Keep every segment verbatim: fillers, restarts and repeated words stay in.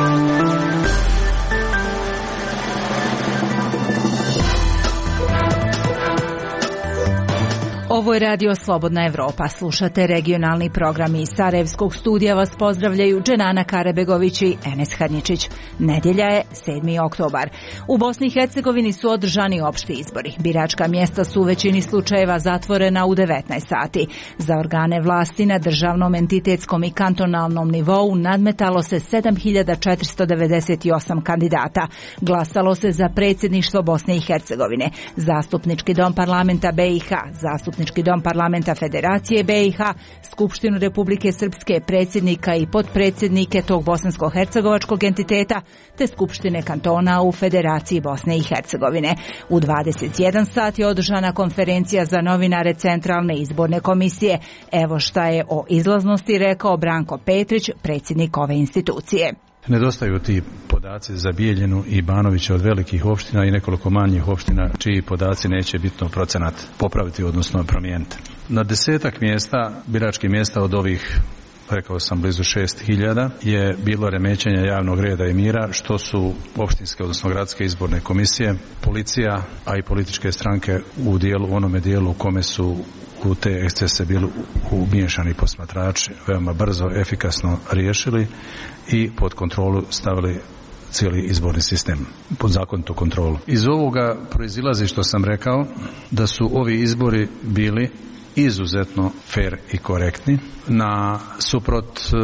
Ovo je Radio Slobodna Evropa. Slušate regionalni program iz Sarajevskog studija. Vas pozdravljaju Dženana Karebegović i Enes Hadničić. Nedjelja je sedmi oktobar. U Bosni i Hercegovini su održani opšti izbori. Biračka mjesta su u većini slučajeva zatvorena u devetnaest sati. Za organe vlasti na državnom, entitetskom i kantonalnom nivou nadmetalo se sedam hiljada četiristo devedeset osam kandidata. Glasalo se za predsjedništvo Bosne i Hercegovine, Zastupnički dom parlamenta B i H, Zastupnički dom parlamenta Federacije B i H, Skupštinu Republike Srpske, predsjednika i potpredsjednike tog bosansko-hercegovačkog entiteta, te Skupštine kantona u Federaciji Bosne i Hercegovine. U dvadeset jedan sat je održana konferencija za novinare Centralne izborne komisije. Evo šta je o izlaznosti rekao Branko Petrić, predsjednik ove institucije. Nedostaju ti podaci za Bijeljinu i Banovića od velikih opština i nekoliko manjih opština čiji podaci neće bitno procenat popraviti, odnosno promijeniti. Na desetak mjesta, biračkih mjesta od ovih, rekao sam, blizu šest hiljada, je bilo remećenja javnog reda i mira, što su opštinske, odnosno gradske izborne komisije, policija, a i političke stranke u dijelu, u onome dijelu u kome su u te ekscese bili umiješani posmatrači, veoma brzo, efikasno riješili i pod kontrolu stavili cijeli izborni sistem, pod zakonitu kontrolu. Iz ovoga proizilazi, što sam rekao, da su ovi izbori bili izuzetno fer i korektni. Na suprot e,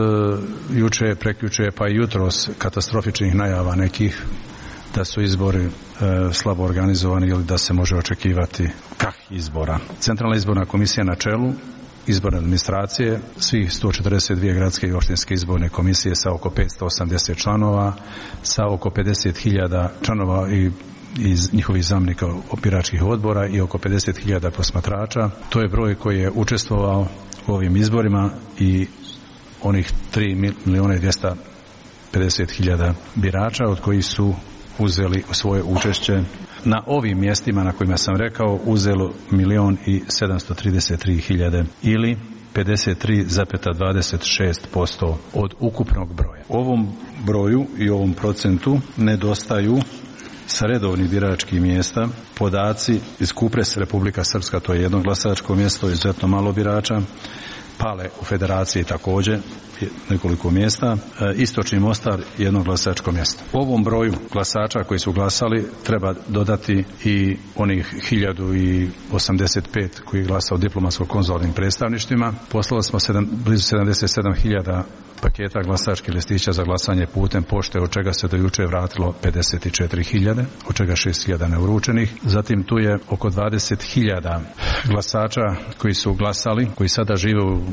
juče, prekjuče pa i jutros katastrofičnih najava nekih da su izbori e, slabo organizovani ili da se može očekivati krah izbora. Centralna izborna komisija na čelu izborne administracije, svih sto četrdeset dvije gradske i opštinske izborne komisije sa oko petsto osamdeset članova, sa oko pedeset hiljada članova i iz njihovih zamjenika biračkih odbora i oko pedeset hiljada posmatrača. To je broj koji je učestvovao u ovim izborima i onih tri milijuna i dvjesto pedeset hiljada birača, od kojih su uzeli svoje učešće na ovim mjestima na kojima sam rekao, uzelo milijon i sedamsto trideset tri hiljade ili pedeset tri zarez dvadeset šest posto od ukupnog broja. Ovom broju i ovom procentu nedostaju sa redovnih biračkih mjesta podaci iz Kupresa, Republika Srpska, to je jedno glasačko mjesto, izuzetno malo birača, Pale u Federaciji također nekoliko mjesta, Istočni Mostar jedno glasačko mjesto. Ovom broju glasača koji su glasali treba dodati i onih hiljadu osamdeset pet koji glasa u diplomatsko-konzularnim predstavništvima. Poslali smo sedam, blizu sedamdeset sedam hiljada paketa glasačkih listića za glasanje putem pošte, od čega se do juče vratilo pedeset četiri hiljade, od čega šest hiljada neuručenih. Zatim tu je oko dvadeset hiljada glasača koji su glasali, koji sada žive u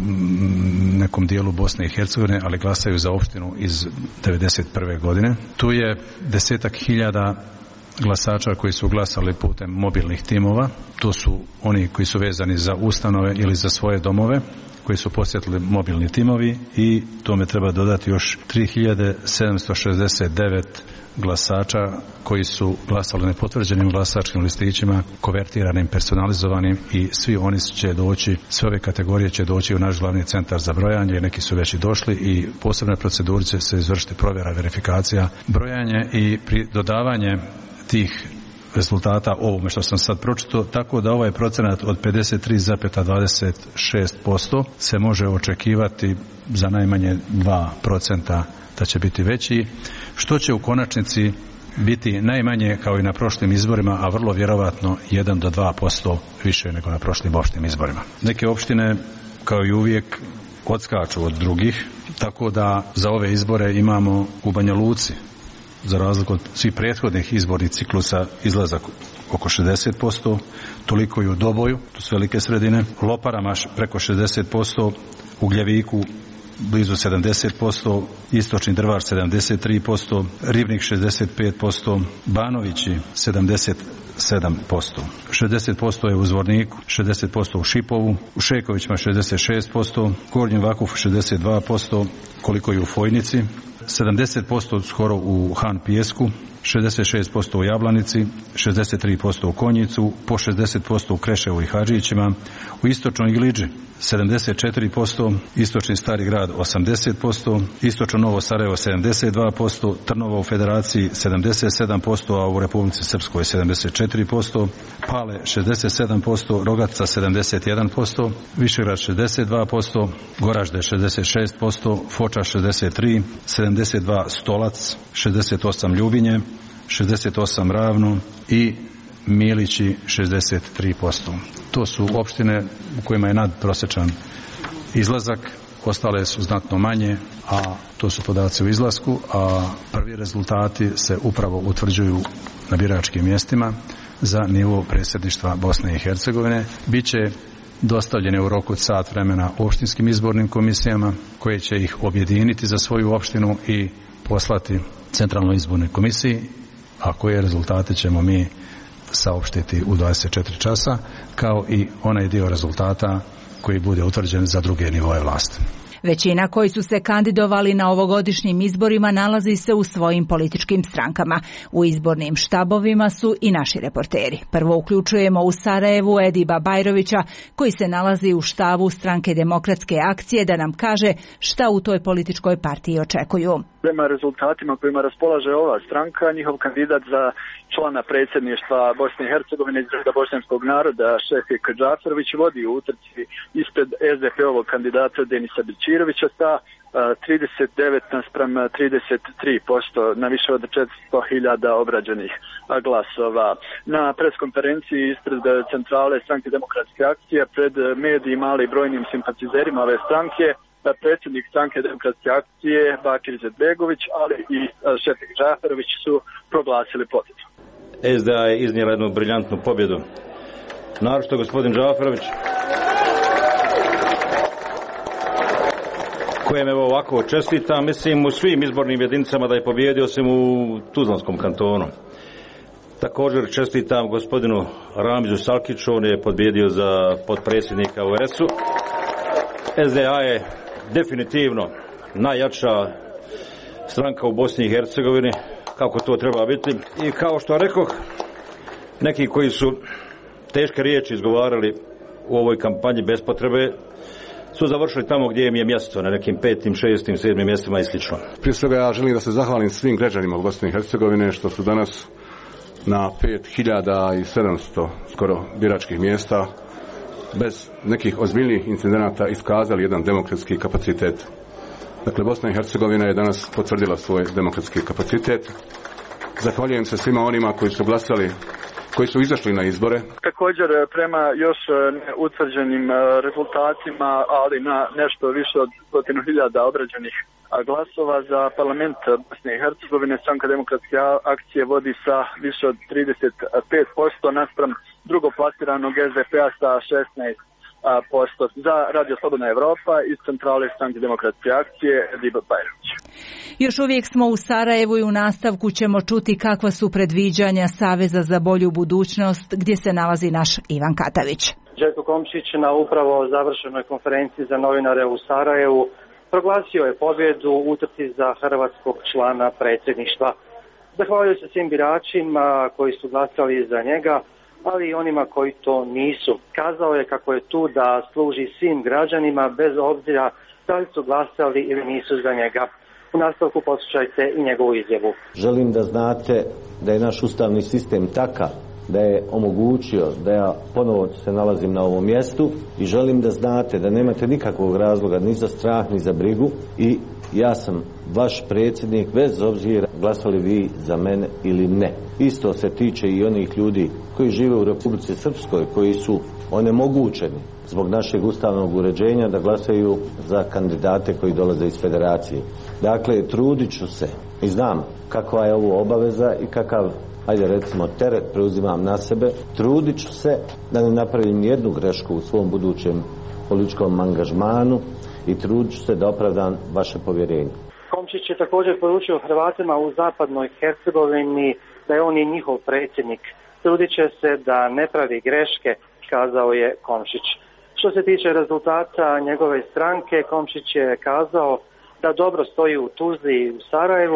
nekom dijelu Bosne i Hercegovine, ali glasaju za opštinu iz devedeset prve godine. Tu je desetak hiljada glasača koji su glasali putem mobilnih timova. To su oni koji su vezani za ustanove ili za svoje domove, koji su posjetili mobilni timovi, i tome treba dodati još tri hiljade sedamsto šezdeset devet glasača koji su glasali nepotvrđenim glasačkim listićima, konvertiranim, personalizovanim, i svi oni će doći, sve ove kategorije će doći u naš glavni centar za brojanje, neki su već i došli i posebne procedure će se izvršiti provjera, verifikacija, brojanje i pri dodavanje tih rezultata ovome što sam sad pročitao, tako da ovaj procenat od pedeset tri zarez dvadeset šest posto se može očekivati za najmanje dva procenta da će biti veći, što će u konačnici biti najmanje kao i na prošlim izborima, a vrlo vjerovatno jedan do dva posto više nego na prošlim opštim izborima. Neke opštine, kao i uvijek, odskaču od drugih, tako da za ove izbore imamo u Banja Luci, za razliku od svih prethodnih izbornih ciklusa, izlazak oko šezdeset posto, toliko i u Doboju, to su velike sredine, Loparama preko šezdeset posto, u Gljeviku blizu sedamdeset posto, Istočni Drvar sedamdeset tri posto, Ribnik šezdeset pet posto, Banovići sedamdeset sedam posto. šezdeset posto je u Zvorniku, šezdeset posto u Šipovu, u Šekovićima šezdeset šest posto, Gornjem Vakufu šezdeset dva posto, koliko i u Fojnici, sedamdeset posto skoro u Han Pijesku, šezdeset šest posto u Jablanici, šezdeset tri posto u Konjicu, po šezdeset posto u Kreševu i Hadžićima, u istočnoj Gliđi sedamdeset četiri posto, istočni Stari grad osamdeset posto, istočno Novo Sarajevo sedamdeset dva posto, Trnovo u Federaciji sedamdeset sedam posto, a u Republici Srpskoj sedamdeset četiri posto, Pale šezdeset sedam posto, Rogatica sedamdeset jedan posto, Višegrad šezdeset dva posto, Goražde šezdeset šest posto, Foča šezdeset tri, sedamdeset dva Stolac, šezdeset osam Ljubinje, šezdeset osam Ravno i Milići šezdeset tri posto. To su opštine u kojima je nadprosječan izlazak, ostale su znatno manje, a to su podaci u izlasku, a prvi rezultati se upravo utvrđuju na biračkim mjestima za nivo predsjedništva Bosne i Hercegovine. Biće dostavljene u roku od sat vremena opštinskim izbornim komisijama koje će ih objediniti za svoju opštinu i poslati Centralnoj izbornoj komisiji, a koje rezultate ćemo mi saopštiti u dvadeset četiri časa, kao i onaj dio rezultata koji bude utvrđen za druge nivoje vlasti. Većina koji su se kandidovali na ovogodišnjim izborima nalazi se u svojim političkim strankama. U izbornim štabovima su i naši reporteri. Prvo uključujemo u Sarajevu Ediba Bajrovića, koji se nalazi u štabu Stranke demokratske akcije, da nam kaže šta u toj političkoj partiji očekuju. Prema rezultatima kojima raspolaže ova stranka, njihov kandidat za člana predsjedništva Bosne i Hercegovine iz reda bošnjanskog naroda, Šefik Džaferović, vodi u utrci ispred es de pe-ovog kandidata Denisa Bećirovića sa trideset devet naspram trideset tri posto na više od četiristo hiljada obrađenih glasova. Na preskonferenciji ispred centrale Stranke demokratske akcije pred medijima, ali i brojnim simpatizerima ove stranke, predsjednik Stranke demokratske akcije Bakir Izetbegović, ali i Šefik Džaferović su proglasili pobjedu. es de a je iznijela jednu briljantnu pobjedu. Naročito gospodin Džaferović, kojem evo ovako čestitam, mislim u svim izbornim jedinicama da je pobjedio osim u Tuzlanskom kantonu. Također čestitam gospodinu Ramizu Salkiću, on je pobjedio za potpredsjednika u er es u. es de a je definitivno najjača stranka u Bosni i Hercegovini, kako to treba biti. I kao što rekoh, neki koji su teške riječi izgovarali u ovoj kampanji bez potrebe su završili tamo gdje im je mjesto, na nekim petim, šestim, sedmim mjestima i slično. Prije svega ja želim da se zahvalim svim građanima u Bosni i Hercegovine što su danas na pet hiljada sedamsto skoro biračkih mjesta bez nekih ozbiljnih incidenata iskazali jedan demokratski kapacitet. Dakle, Bosna i Hercegovina je danas potvrdila svoj demokratski kapacitet. Zahvaljujem se svima onima koji su glasali, koji su izašli na izbore. Također, prema još utvrđenim rezultatima, ali na nešto više od stotinu hiljada obrađenih glasova za parlament Bosne i Hercegovine, Stranka demokratske akcije vodi sa više od trideset pet posto naspram drugoplasiranog es de pe-a sa šesnaest posto. Za Radio Slobodna Evropa iz centrale Stranke demokratske akcije Ediba Bajrović. Još uvijek smo u Sarajevu i u nastavku ćemo čuti kakva su predviđanja Saveza za bolju budućnost, gdje se nalazi naš Ivan Katavić. Željko Komšić na upravo završenoj konferenciji za novinare u Sarajevu proglasio je pobjedu u utrci za hrvatskog člana predsjedništva. Zahvaljuju se svim biračima koji su glasali za njega, ali i onima koji to nisu. Kazao je kako je tu da služi svim građanima bez obzira da li su glasali ili nisu za njega. U nastavku poslušajte i njegovu izjavu. Želim da znate da je naš ustavni sistem takav da je omogućio da ja ponovo se nalazim na ovom mjestu i želim da znate da nemate nikakvog razloga ni za strah ni za brigu i ja sam vaš predsjednik bez obzira glasali vi za mene ili ne. Isto se tiče i onih ljudi koji žive u Republici Srpskoj, koji su onemogućeni zbog našeg ustavnog uređenja da glasaju za kandidate koji dolaze iz federacije. Dakle, trudit ću se i znam kakva je ovo obaveza i kakav, ajde recimo, teret preuzimam na sebe. Trudit ću se da ne napravim jednu grešku u svom budućem političkom angažmanu i trudit ću se da opravdam vaše povjerenje. Komšić je također poručio Hrvatima u zapadnoj Hercegovini da je on i njihov predsjednik. Trudit će se da ne pravi greške, kazao je Komšić. Što se tiče rezultata njegove stranke, Komšić je kazao da dobro stoji u Tuzli i u Sarajevu.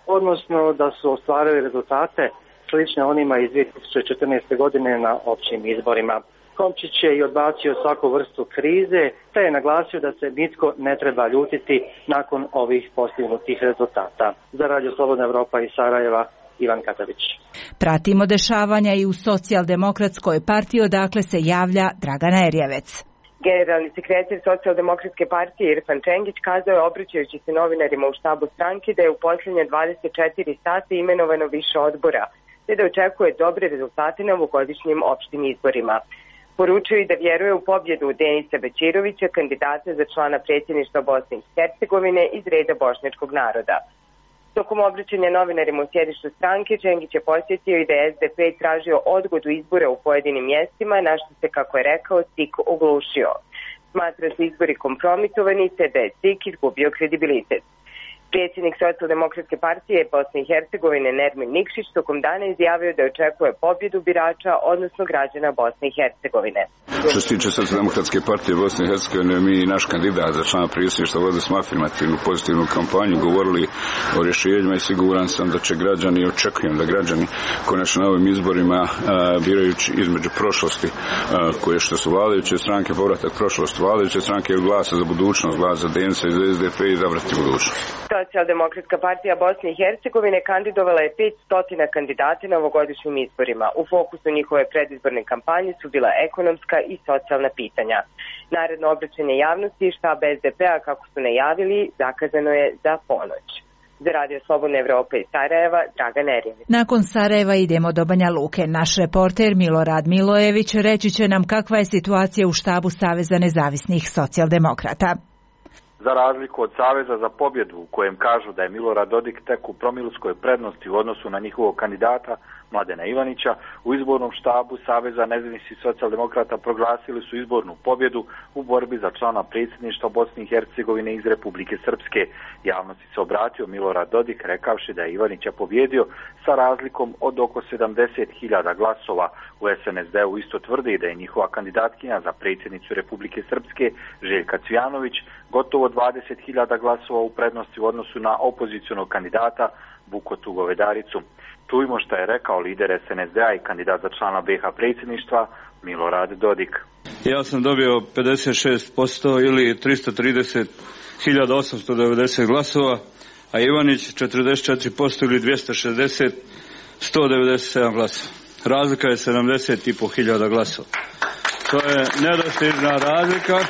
odnosno da su ostvarili rezultate slične onima iz dvije tisuće četrnaeste. godine na općim izborima. Komčić je i odbacio svaku vrstu krize, te je naglasio da se nitko ne treba ljutiti nakon ovih postignutih rezultata. Za Radio Slobodna Evropa iz Sarajeva, Ivan Katavić. Pratimo dešavanja i u Socijaldemokratskoj partiji, odakle se javlja Dragana Erjevec. Generalni sekretar Socijaldemokratske partije Irfan Čengić kazao je, obraćajući se novinarima u štabu stranke, da je u posljednje dvadeset četiri sata imenovano više odbora, te da očekuje dobre rezultate na ovogodišnjim opštim izborima. Poručio i da vjeruje u pobjedu Denisa Bećirovića, kandidata za člana predsjedništva Bosne i Hercegovine iz reda bošnjačkog naroda. Tokom obraćanja novinarima u sjedištu stranke, Čengić je posjetio i da je es de pe tražio odgodu izbora u pojedinim mjestima, na što se, kako je rekao, C I K oglušio. Smatra se izbori kompromitovani, te da je C I K izgubio kredibilitet. Predsjednik Socijaldemokratske partije Bosne i Hercegovine Nermin Nikšić tokom dana izjavio da očekuje pobjedu birača, odnosno građana Bosne i Hercegovine. Što se tiče Socijaldemokratske partije Bosne i Hercegovine, mi i naš kandidat za člana predsjedništva vodili smo afirmativnu pozitivnu kampanju, govorili o rješenjima i siguran sam da će građani, i očekujem da građani konačno na ovim izborima, a, birajući između prošlosti, a, koje što su vladajuće stranke, povratak prošlosti, vladajuće stranke ili glasa za budućnost, glasa za Denisa iz es de pe i izabrati budućnost. Socijaldemokratska partija Bosne i Hercegovine kandidovala je petsto kandidata na ovogodišnjim izborima. U fokusu njihove predizborne kampanje su bila ekonomska i socijalna pitanja. Naredno obraćanje javnosti i štab es de pe-a, kako su najavili, zakazano je za ponoć. Za Radio Slobodna Evropa iz Sarajeva, Dragan Erjevec. Nakon Sarajeva idemo do Banja Luke. Naš reporter Milorad Milojević reći će nam kakva je situacija u štabu Saveza nezavisnih socijaldemokrata. Za razliku od Saveza za pobjedu, u kojem kažu da je Milorad Dodik tek u promilskoj prednosti u odnosu na njihovog kandidata Mladena Ivanića, u izbornom štabu Saveza nezavisnih socijaldemokrata proglasili su izbornu pobjedu u borbi za člana predsjedništva Bosne i Hercegovine iz Republike Srpske. Javnosti se obratio Milorad Dodik rekavši da je Ivanića pobjedio sa razlikom od oko sedamdeset hiljada glasova. U es en es de-u isto tvrdi da je njihova kandidatkinja za predsjednicu Republike Srpske Željka Cvijanović gotovo dvadeset hiljada glasova u prednosti u odnosu na opozicionog kandidata Bukotu Govedaricu. Čujmo šta je rekao lider es en es de-a i kandidat za člana be ha predsjedništva Milorad Dodik. Ja sam dobio pedeset šest posto ili tristo trideset hiljada osamsto devedeset glasova, a Ivanić četrdeset četiri posto ili dvjesto šezdeset sto devedeset sedam glasova. Razlika je sedamdeset i pol hiljada glasova. To je nedostižna razlika.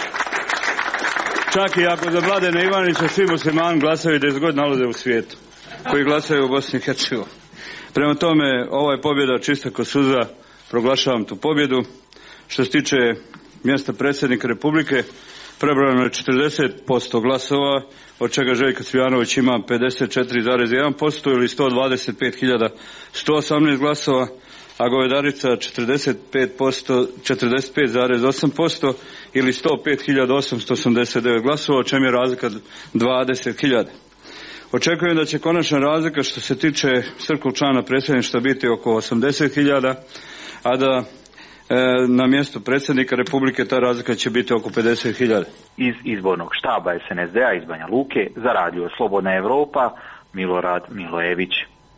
Čak i ako za Mladena Ivanića svi muslimani glasaju deset godina nalaze u svijetu, koji glasaju u Bosni i Hercegovini. Prema tome, ova je pobjeda čista ko suza, proglašavam tu pobjedu. Što se tiče mjesta predsjednika Republike, prebrojano je četrdeset posto glasova, od čega Željko Cvijanović ima pedeset četiri zarez jedan posto ili sto dvadeset pet hiljada sto osamnaest glasova, a Govedarica četrdeset pet posto, četrdeset pet zarez osam posto ili sto pet hiljada osamsto osamdeset devet glasova, o čem je razlika dvadeset hiljada. Očekujem da će konačna razlika što se tiče srpskog člana predsjedništva biti oko osamdeset hiljada, a da e, na mjestu predsjednika Republike ta razlika će biti oko pedeset hiljada. Iz izbornog štaba es en es de-a iz Banja Luke za Radio Slobodna Evropa, Milorad Milojević.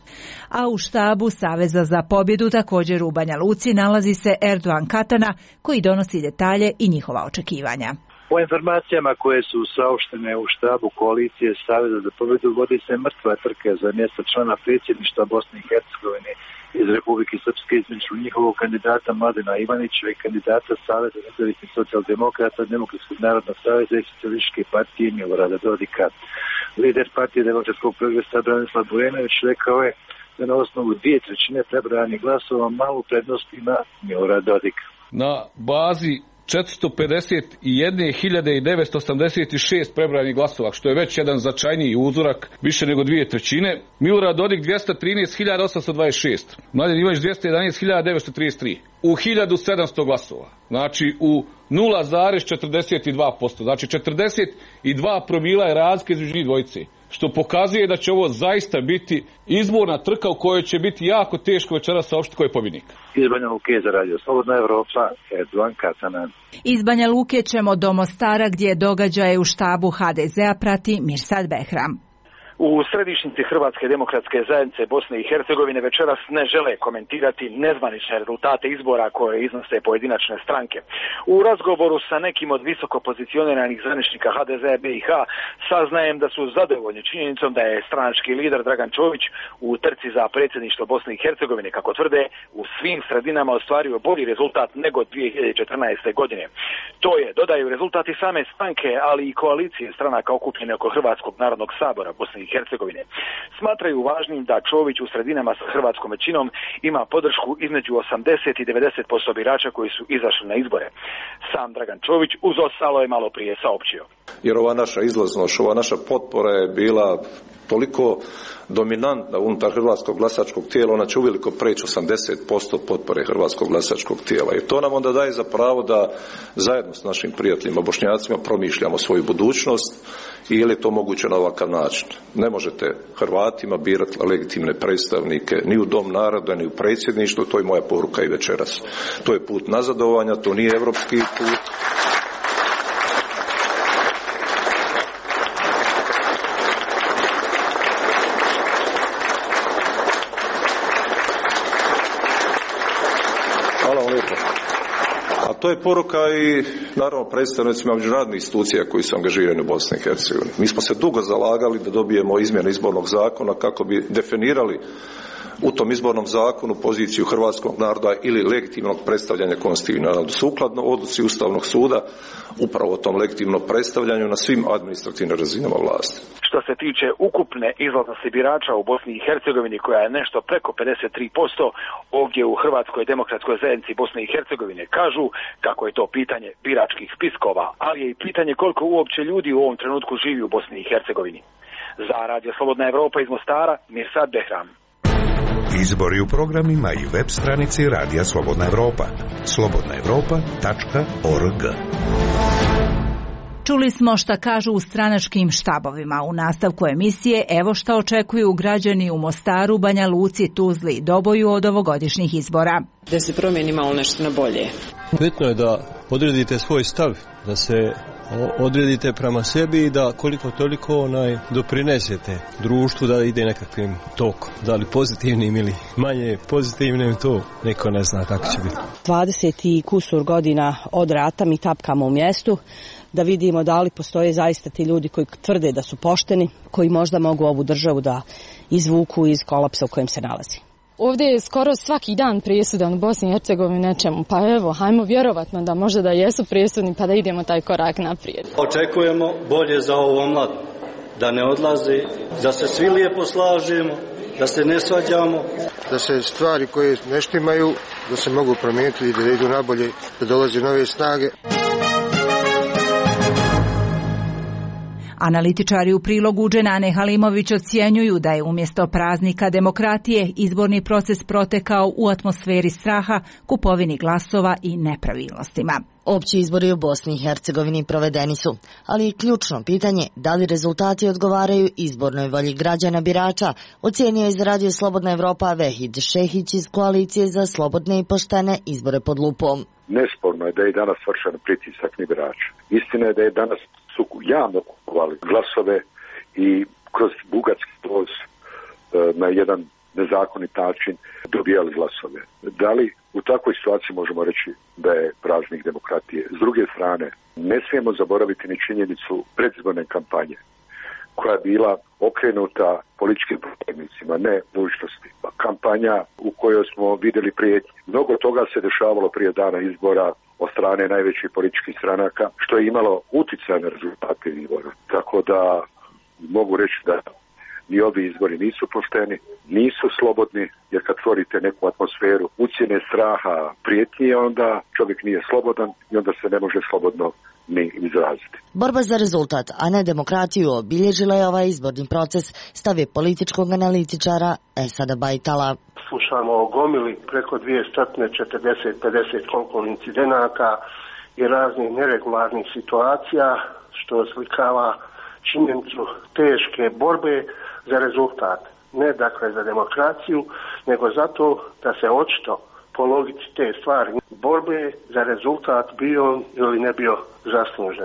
A u štabu Saveza za pobjedu također u Banja Luci nalazi se Erdogan Katana, koji donosi detalje i njihova očekivanja. Po informacijama koje su saopštene u štabu koalicije Saveza za pobjedu, vodi se mrtva trka za mjesto člana predsjedništva Bosne i Hercegovine iz Republike Srpske između njihovog kandidata Mladena Ivanića i kandidata Saveza nezavisnih socijaldemokrata, Demokratskog narodnog saveza i Socijalističke partije Milorada Dodika. Lider partije Demokratskog progresa Branislav Bujanović rekao je da na osnovu dvije trećine prebrojanih glasova malu prednost ima Milorad Dodik. Na bazi četiristo pedeset jedne hiljade devetsto osamdeset šest prebrojanih glasova, što je već jedan značajniji uzorak, više nego dvije trećine. Milorad Dodik dvjesto trinaest hiljada osamsto dvadeset šest, Mladen Ivanić dvjesto jedanaest hiljada devetsto trideset tri, u hiljadu sedamsto glasova, znači u nula zarez četrdeset dva posto, znači četrdeset dva promila je razlika između njih dvojice, što pokazuje da će ovo zaista biti izborna trka u kojoj će biti jako teško večeras saopštiti ko je pobjednik. Iz Banja Luke za Radio Slobodna Evropa, Erdogan Katana. Iz Banja Luke ćemo do Mostara, gdje događaje u štabu ha de ze-a prati Mirsad Behram. U središnjici Hrvatske demokratske zajednice Bosne i Hercegovine večeras ne žele komentirati nezvanične rezultate izbora koje iznose pojedinačne stranke. U razgovoru sa nekim od visoko pozicioniranih zvaničnika ha de ze be i ha saznajem da su zadovoljni činjenicom da je stranački lider Dragan Čović u trci za predsjedništvo Bosne i Hercegovine, kako tvrde, u svim sredinama ostvario bolji rezultat nego dvije hiljade četrnaeste. godine. To je, dodaju, rezultati same stranke, ali i koalicije stranaka okupljene oko Hrvatskog narodnog sabora Bosne i Hercegovine. Smatraju važnim da Čović u sredinama sa hrvatskom većinom ima podršku između osamdeset i devedeset posto birača koji su izašli na izbore. Sam Dragan Čović uz ostalo je malo prije saopćio. Jer ova naša izlaznost, ova naša potpora je bila toliko dominantna unutar hrvatskog glasačkog tijela, ona će uveliko preći osamdeset posto potpore hrvatskog glasačkog tijela. I to nam onda daje za pravo da zajedno s našim prijateljima Bošnjacima promišljamo svoju budućnost i je li to moguće na ovakav način. Ne možete Hrvatima birati legitimne predstavnike ni u Dom naroda, ni u predsjedništvu, to je moja poruka i večeras. To je put nazadovanja, to nije evropski put. To je poruka i naravno predstavnicima međunarodnih institucija koji su angažirani u Bosni i Hercegovini. Mi smo se dugo zalagali da dobijemo izmjene izbornog zakona kako bi definirali u tom izbornom zakonu poziciju hrvatskog naroda ili legitimnog predstavljanja konstitutivnog naroda. Sukladno odluci Ustavnog suda upravo o tom legitimnom predstavljanju na svim administrativnim razinama vlasti. Što se tiče ukupne izlaznosti birača u Bosni i Hercegovini, koja je nešto preko pedeset tri posto, ovdje u Hrvatskoj demokratskoj zajednici Bosne i Hercegovine kažu kako je to pitanje biračkih spiskova, ali je i pitanje koliko uopće ljudi u ovom trenutku živi u Bosni i Hercegovini. Za Radio Slobodna Evropa iz Mostara, Mirsad Behram. Izbori u programima i web stranici Radija Slobodna Evropa. slobodna evropa tačka org. Čuli smo šta kažu u stranačkim štabovima. U nastavku emisije evo šta očekuju građani u Mostaru, Banja Luci, Tuzli i Doboju od ovogodišnjih izbora. Da se promijeni malo nešto na bolje. Bitno je da odredite svoj stav, da se odredite prema sebi i da koliko toliko onaj doprinesete društvu da ide nekakvim tokom. Da li pozitivnim ili manje pozitivnim, to neko ne zna kako će biti. dvadeset i kusur godina od rata mi tapkamo u mjestu da vidimo da li postoje zaista ti ljudi koji tvrde da su pošteni, koji možda mogu ovu državu da izvuku iz kolapsa u kojem se nalazi. Ovdje je skoro svaki dan presudan u Bosni i Hercegovini nečemu, pa evo, hajmo vjerovatno da možda da jesu presudni pa da idemo taj korak naprijed. Očekujemo bolje za ovo omlad, da ne odlaze, da se svi lijepo slažemo, da se ne svađamo. Da se stvari koje ne štimaju, da se mogu promijeniti i da idu nabolje, da dolaze nove snage. Analitičari u prilogu Dženane Halimović ocjenjuju da je umjesto praznika demokratije izborni proces protekao u atmosferi straha, kupovini glasova i nepravilnostima. Opći izbori u Bosni i Hercegovini provedeni su, ali je ključno pitanje da li rezultati odgovaraju izbornoj volji građana birača, ocijenio je za Radio Slobodna Evropa Vehid Šehić iz Koalicije za slobodne i poštene izbore pod lupom. Nesporno je da je danas vršen pritisak na birača. Istina je da je danas su javno kupovali glasove i kroz bugarski voz na jedan nezakonit način dobijali glasove. Da li u takvoj situaciji možemo reći da je praznik demokratije? S druge strane, ne smijemo zaboraviti ni činjenicu predizborne kampanje koja je bila okrenuta političkim protivnicima, ne nužnosti. Kampanja u kojoj smo vidjeli prijetnje. Mnogo toga se dešavalo prije dana izbora od strane najvećih političkih stranaka, što je imalo utjecaj na rezultate izbora. Tako da mogu reći da ni ovi izbori nisu pošteni, nisu slobodni, jer kad stvorite neku atmosferu ucjene, straha, prijetnje, onda čovjek nije slobodan i onda se ne može slobodno ni izraziti. Borba za rezultat, a ne demokratiju, obilježila je ovaj izborni proces, stav je političkog analitičara Esada Bajtala. Slušamo o gomili preko dvjesto četrdeset do pedeset kontrolnih incidenata i raznih neregularnih situacija, što oslikava činjenicu teške borbe za rezultat. Ne dakle za demokraciju, nego zato da se očito po logici te stvari borbe za rezultat bio ili ne bio zaslužen.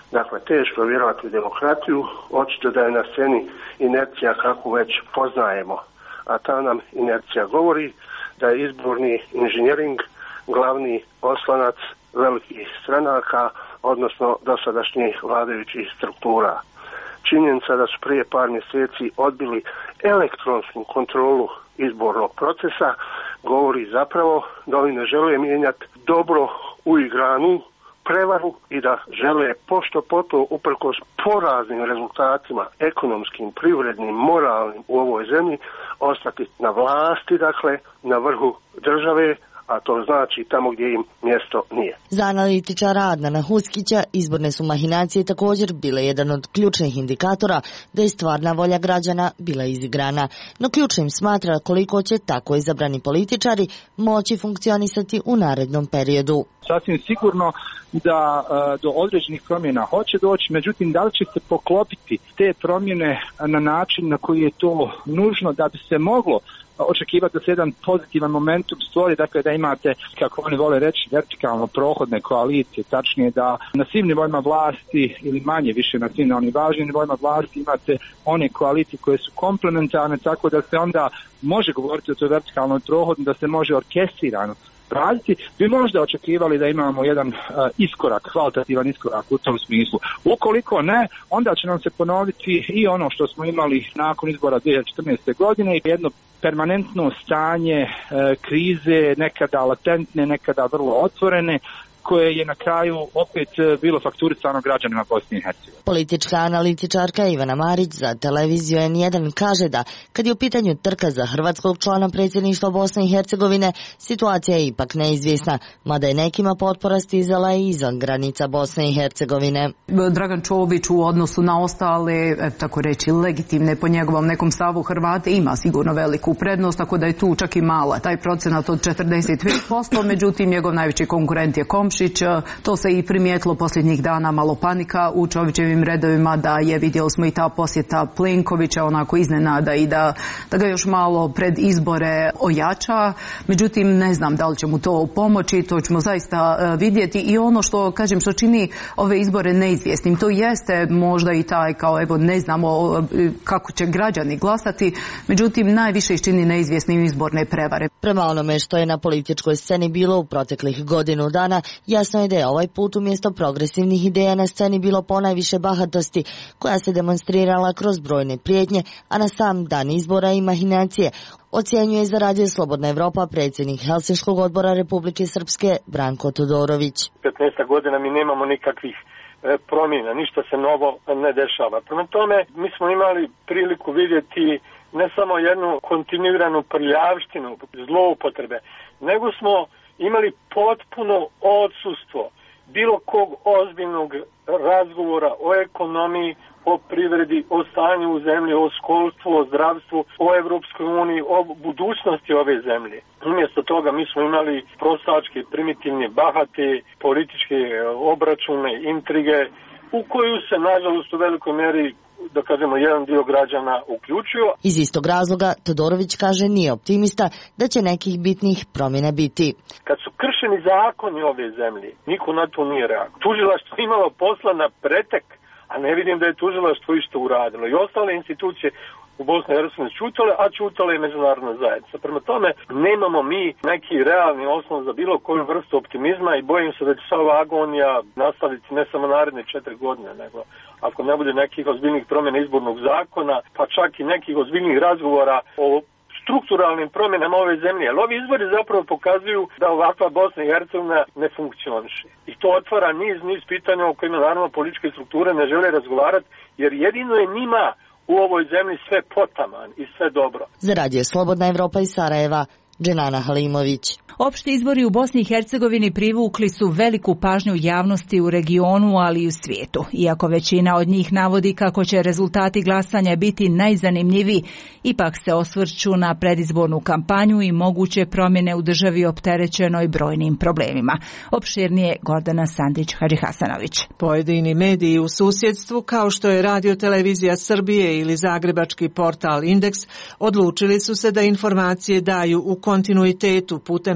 Dakle, teško je vjerovati u demokratiju, očito da je na sceni inercija kako već poznajemo, a ta nam inercija govori da je izborni inženjering glavni oslonac velikih stranaka, odnosno dosadašnjih vladajućih struktura. Činjenica da su prije par mjeseci odbili elektronsku kontrolu izbornog procesa govori zapravo da oni ne žele mijenjati dobro uigranu prevaru i da žele pošto poto uprkos poraznim rezultatima ekonomskim, privrednim, moralnim u ovoj zemlji ostati na vlasti, dakle na vrhu države, a to znači tamo gdje im mjesto nije. Za analitičara Adnana Huskića izborne su mahinacije također bile jedan od ključnih indikatora da je stvarna volja građana bila izigrana. No ključnim smatra koliko će tako izabrani političari moći funkcionisati u narednom periodu. Sasvim sigurno da e, do određenih promjena hoće doći, međutim da li će se poklopiti te promjene na način na koji je to nužno da bi se moglo očekivati da se jedan pozitivan momentum stvori, dakle da imate, kako oni vole reći, vertikalno prohodne koalicije, tačnije da na svim nivoima vlasti ili manje više na svim onim važnim nivoima vlasti imate one koalicije koje su komplementarne, tako da se onda može govoriti o toj vertikalnoj prohodni, da se može orkestrirano raditi, bi možda očekivali da imamo jedan uh, iskorak, kvalitativan iskorak u tom smislu. Ukoliko ne, onda će nam se ponoviti i ono što smo imali nakon izbora dvije hiljade četrnaeste. godine, jedno permanentno stanje uh, krize, nekada latentne, nekada vrlo otvorene, koje je na kraju opet bilo fakturisano građanima Bosne i Hercegovine. Politička analitičarka Ivana Marić za televiziju en jedan kaže da kad je u pitanju trka za hrvatskog člana predsjedništva Bosne i Hercegovine, situacija je ipak neizvjesna, mada je nekima potpora stizala i izvan granica Bosne i Hercegovine. Dragan Čović u odnosu na ostale, tako reći, legitimne po njegovom nekom stavu Hrvate ima sigurno veliku prednost, tako da je tu čak i mala taj procenat od četrdeset pet posto, međutim njegov najveći konkurent je Komšić. To se i primijetilo posljednjih dana, malo panika u Čovićevim redovima, da je, vidjeli smo i ta posjeta Plenkovića onako iznenada i da, da ga još malo pred izbore ojača. Međutim, ne znam da li će mu to pomoći, to ćemo zaista uh, vidjeti. I ono što, kažem, što čini ove izbore neizvjesnim, to jeste možda i taj, kao evo, ne znamo uh, kako će građani glasati, međutim, najviše ih čini neizvjesnim izborne prevare. Prema onome što je na političkoj sceni bilo u proteklih godinu dana, jasno je da je ovaj put umjesto progresivnih ideja na sceni bilo ponajviše bahatosti, koja se demonstrirala kroz brojne prijetnje, a na sam dan izbora i mahinacije, ocjenjuje za Radio Slobodna Evropa predsjednik Helsinškog odbora Republike Srpske Branko Todorović. petnaest godina mi nemamo nikakvih promjena, ništa se novo ne dešava. Prema tome, mi smo imali priliku vidjeti ne samo jednu kontinuiranu prljavštinu, zloupotrebe, nego smo imali potpuno odsustvo bilo kog ozbiljnog razgovora o ekonomiji, o privredi, o stanju u zemlji, o školstvu, o zdravstvu, o Evropskoj uniji, o budućnosti ove zemlje. Umjesto toga mi smo imali prostačke, primitivne, bahate, političke obračune, intrige, u koju se, nažalost, u velikoj mjeri, da kažemo, jedan dio građana uključio. Iz istog razloga Todorović kaže nije optimista da će nekih bitnih promjena biti. Kad su kršeni zakoni ove zemlje, niko na to nije reagovao. Tužilaštvo imalo posla na pretek, a ne vidim da je tužilaštvo isto uradilo. I ostale institucije u Bosni i Hercegovini čutale, a čutale je međunarodna zajednica. Prema tome, nemamo mi neki realni osnov za bilo koju vrstu optimizma i bojim se da će se ova agonija nastaviti ne samo naredne četiri godine, nego ako ne bude nekih ozbiljnih promjena izbornog zakona, pa čak i nekih ozbiljnih razgovora o strukturalnim promjenama ove zemlje. Jer ovi izbori zapravo pokazuju da ovakva Bosna i Hercegovina ne funkcioniše. I to otvara niz, niz pitanja o kojima naravno političke strukture ne žele razgovarati, jer jedino je njima u ovoj zemlji sve potaman i sve dobro. Za Radio Slobodna Evropa iz Sarajeva, Dženana Halimović. Opšti izbori u Bosni i Hercegovini privukli su veliku pažnju javnosti u regionu, ali i u svijetu. Iako većina od njih navodi kako će rezultati glasanja biti najzanimljiviji, ipak se osvrću na predizbornu kampanju i moguće promjene u državi opterećenoj brojnim problemima. Opširnije Gordana Sandić-Hadžihasanović. Pojedini mediji u susjedstvu, kao što je Radio Televizija Srbije ili zagrebački portal Indeks, odlučili su se da informacije daju u kontinuitetu putem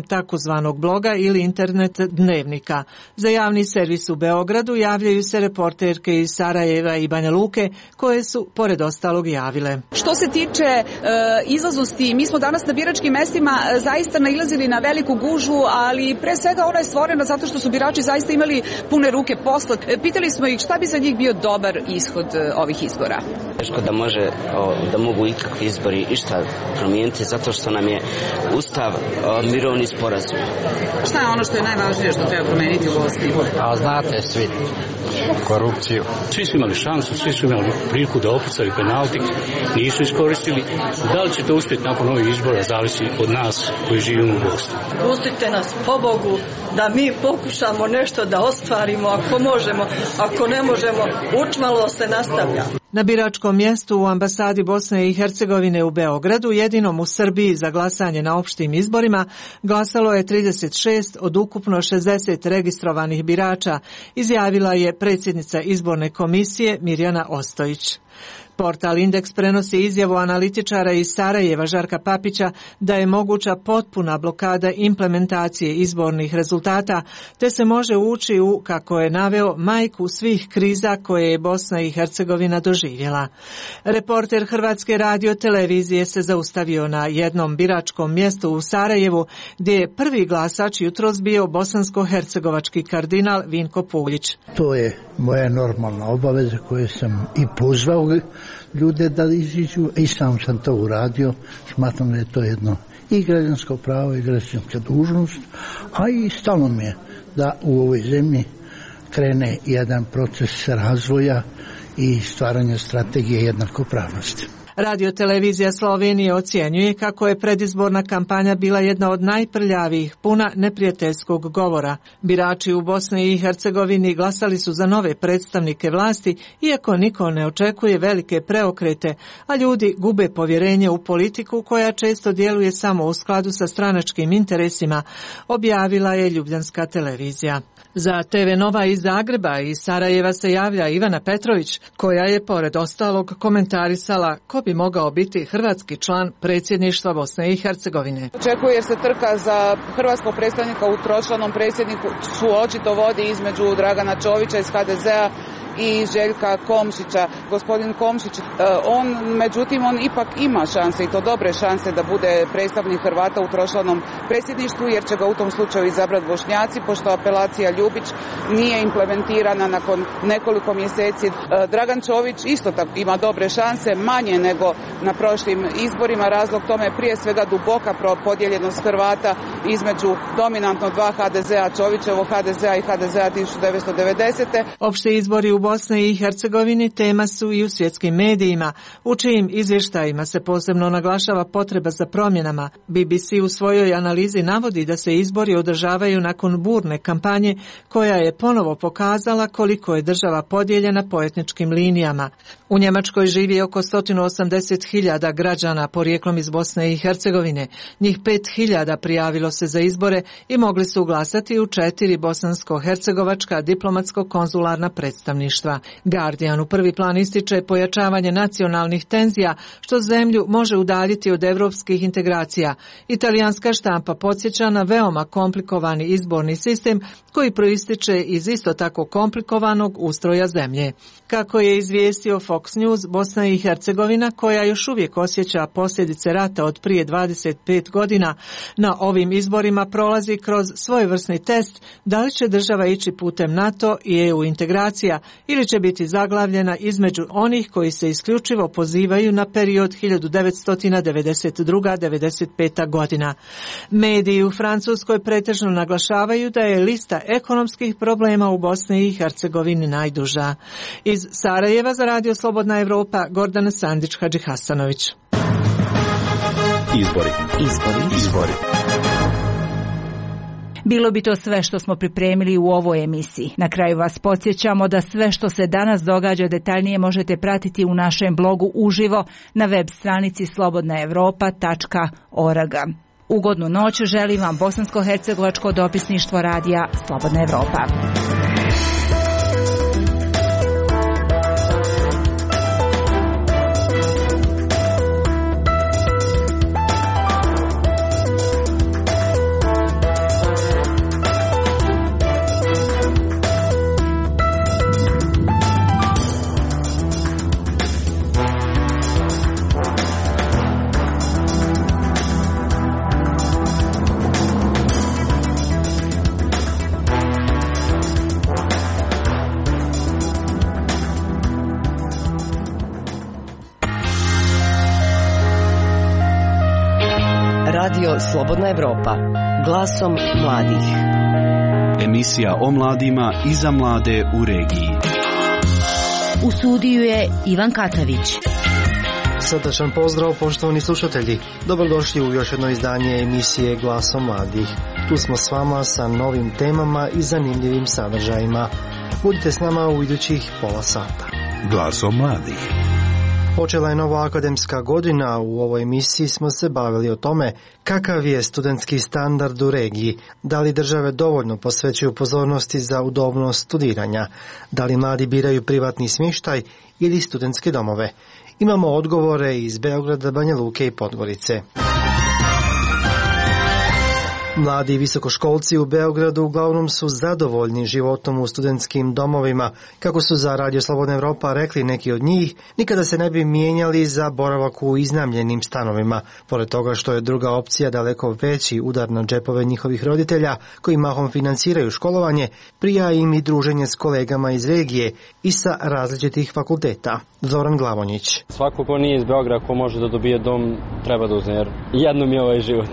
takozvanog bloga ili internet dnevnika. Za javni servis u Beogradu javljaju se reporterke iz Sarajeva i Banja Luke, koje su, pored ostalog, javile. Što se tiče e, izlaznosti, mi smo danas na biračkim mestima zaista nailazili na veliku gužvu, ali pre svega ona je stvorena zato što su birači zaista imali pune ruke posla. Pitali smo ih šta bi za njih bio dobar ishod ovih izbora. Teško da može, da mogu ikakvi izbori išta promijeniti, zato što nam je Ustav mirovni sporazum. Šta je ono što je najvažnije što treba promijeniti u Bosni? A znate svi, korupciju. Svi su imali šansu, svi su imali priliku da opucaju penaltik, nisu iskoristili. Da li će to uspjeti nakon ovih izbora, zavisi od nas koji živimo u Bosni. Pustite nas, pobogu, da mi pokušamo nešto da ostvarimo ako možemo, ako ne možemo, učmalo se nastavlja. Na biračkom mjestu u ambasadi Bosne i Hercegovine u Beogradu, jedinom u Srbiji za glasanje na opštim izborima, glasalo je trideset šest od ukupno šezdeset registrovanih birača, izjavila je predsjednica izborne komisije Mirjana Ostojić. Portal Indeks prenosi izjavu analitičara iz Sarajeva Žarka Papića da je moguća potpuna blokada implementacije izbornih rezultata, te se može ući u, kako je naveo, majku svih kriza koje je Bosna i Hercegovina doživjela. Reporter Hrvatske radiotelevizije se zaustavio na jednom biračkom mjestu u Sarajevu, gdje je prvi glasač jutros bio bosansko-hercegovački kardinal Vinko Puljić. To je moja normalna obaveza koju sam i pozvao ljude da iziđu i sam sam to uradio. Smatram da je to jedno i građansko pravo i građanska dužnost, a i stalo mi je da u ovoj zemlji krene jedan proces razvoja i stvaranja strategije jednakopravnosti. Radiotelevizija Slovenije ocjenjuje kako je predizborna kampanja bila jedna od najprljavijih, puna neprijateljskog govora. Birači u Bosni i Hercegovini glasali su za nove predstavnike vlasti, iako niko ne očekuje velike preokrete, a ljudi gube povjerenje u politiku koja često djeluje samo u skladu sa stranačkim interesima, objavila je Ljubljanska televizija. Za te ve Nova iz Zagreba i Sarajeva se javlja Ivana Petrović, koja je pored ostalog komentarisala ko bi mogao biti hrvatski član predsjedništva Bosne i Hercegovine. Očekuje se trka za hrvatskog predstavnika u tročlanom predsjedniku su očito vodi između Dragana Čovića iz ha de zea i Željka Komšića. Gospodin Komšić, on međutim on ipak ima šanse i to dobre šanse da bude predstavnik Hrvata u tročlanom predsjedništvu, jer će ga u tom slučaju izabrati Bošnjaci, pošto apelacija Ljubić nije implementirana nakon nekoliko mjeseci. Dragan Čović isto tako ima dobre šanse, manje nego na prošlim izborima. Razlog tome je prije svega duboka podijeljenost Hrvata između dominantno dva ha de zea, Čovićevo ha de zea i ha de zea tisuću devetsto devedesete. Opšte izbori u Bosni i Hercegovini tema su i u svjetskim medijima, u čijim izvještajima se posebno naglašava potreba za promjenama. B B C u svojoj analizi navodi da se izbori održavaju nakon burne kampanje koja je ponovo pokazala koliko je država podijeljena po etničkim linijama. U Njemačkoj živi oko sto osamdeset hiljada građana porijeklom iz Bosne i Hercegovine. Njih pet hiljada prijavilo se za izbore i mogli su glasati u četiri bosansko-hercegovačka diplomatsko-konzularna predstavništva. Guardian u prvi plan ističe pojačavanje nacionalnih tenzija, što zemlju može udaljiti od evropskih integracija. Italijanska štampa podsjeća na veoma komplikovani izborni sistem koji proističe iz isto tako komplikovanog ustroja zemlje. Kako je izvijestio Fox News, Bosna i Hercegovina, koja još uvijek osjeća posljedice rata od prije dvadeset pet godina, na ovim izborima prolazi kroz svojevrsni test da li će država ići putem NATO i E U integracija ili će biti zaglavljena između onih koji se isključivo pozivaju na period hiljadu devetsto devedeset druga do devedeset peta godina. Mediji u Francuskoj pretežno naglašavaju da je lista ekonomskih problema u Bosni i Hercegovini najduža. Iz Sarajeva za Radio Slobodna Evropa, Gordana Sandić Hadžihasanović. Izbori. Izbori. Izbori. Bilo bi to sve što smo pripremili u ovoj emisiji. Na kraju vas podsjećamo da sve što se danas događa detaljnije možete pratiti u našem blogu uživo na web stranici slobodna evropa tačka org. Ugodnu noć želim vam bosansko-hercegovačko dopisništvo radija Slobodna Evropa. Radio Slobodna Evropa. Glasom mladih. Emisija o mladima i za mlade u regiji. U studiju je Ivan Katavić. Srdačan pozdrav, poštovani slušatelji. Dobrodošli u još jedno izdanje emisije Glasom mladih. Tu smo s vama sa novim temama i zanimljivim sadržajima. Budite s nama u idućih pola sata. Glasom mladih. Počela je nova akademska godina, u ovoj emisiji smo se bavili o tome kakav je studentski standard u regiji, da li države dovoljno posvećuju pozornosti za udobnost studiranja, da li mladi biraju privatni smještaj ili studentske domove. Imamo odgovore iz Beograda, Banja Luke i Podgorice. Mladi visokoškolci u Beogradu uglavnom su zadovoljni životom u studentskim domovima. Kako su za Radio Slobodna Evropa rekli neki od njih, nikada se ne bi mijenjali za boravak u iznajmljenim stanovima. Pored toga što je druga opcija daleko veći udar na džepove njihovih roditelja, koji mahom financiraju školovanje, prija im i druženje s kolegama iz regije i sa različitih fakulteta. Zoran Glavonjić. Svako ko nije iz Beograda, ko može da dobije dom, treba da uzme, jer jednom je ovaj život.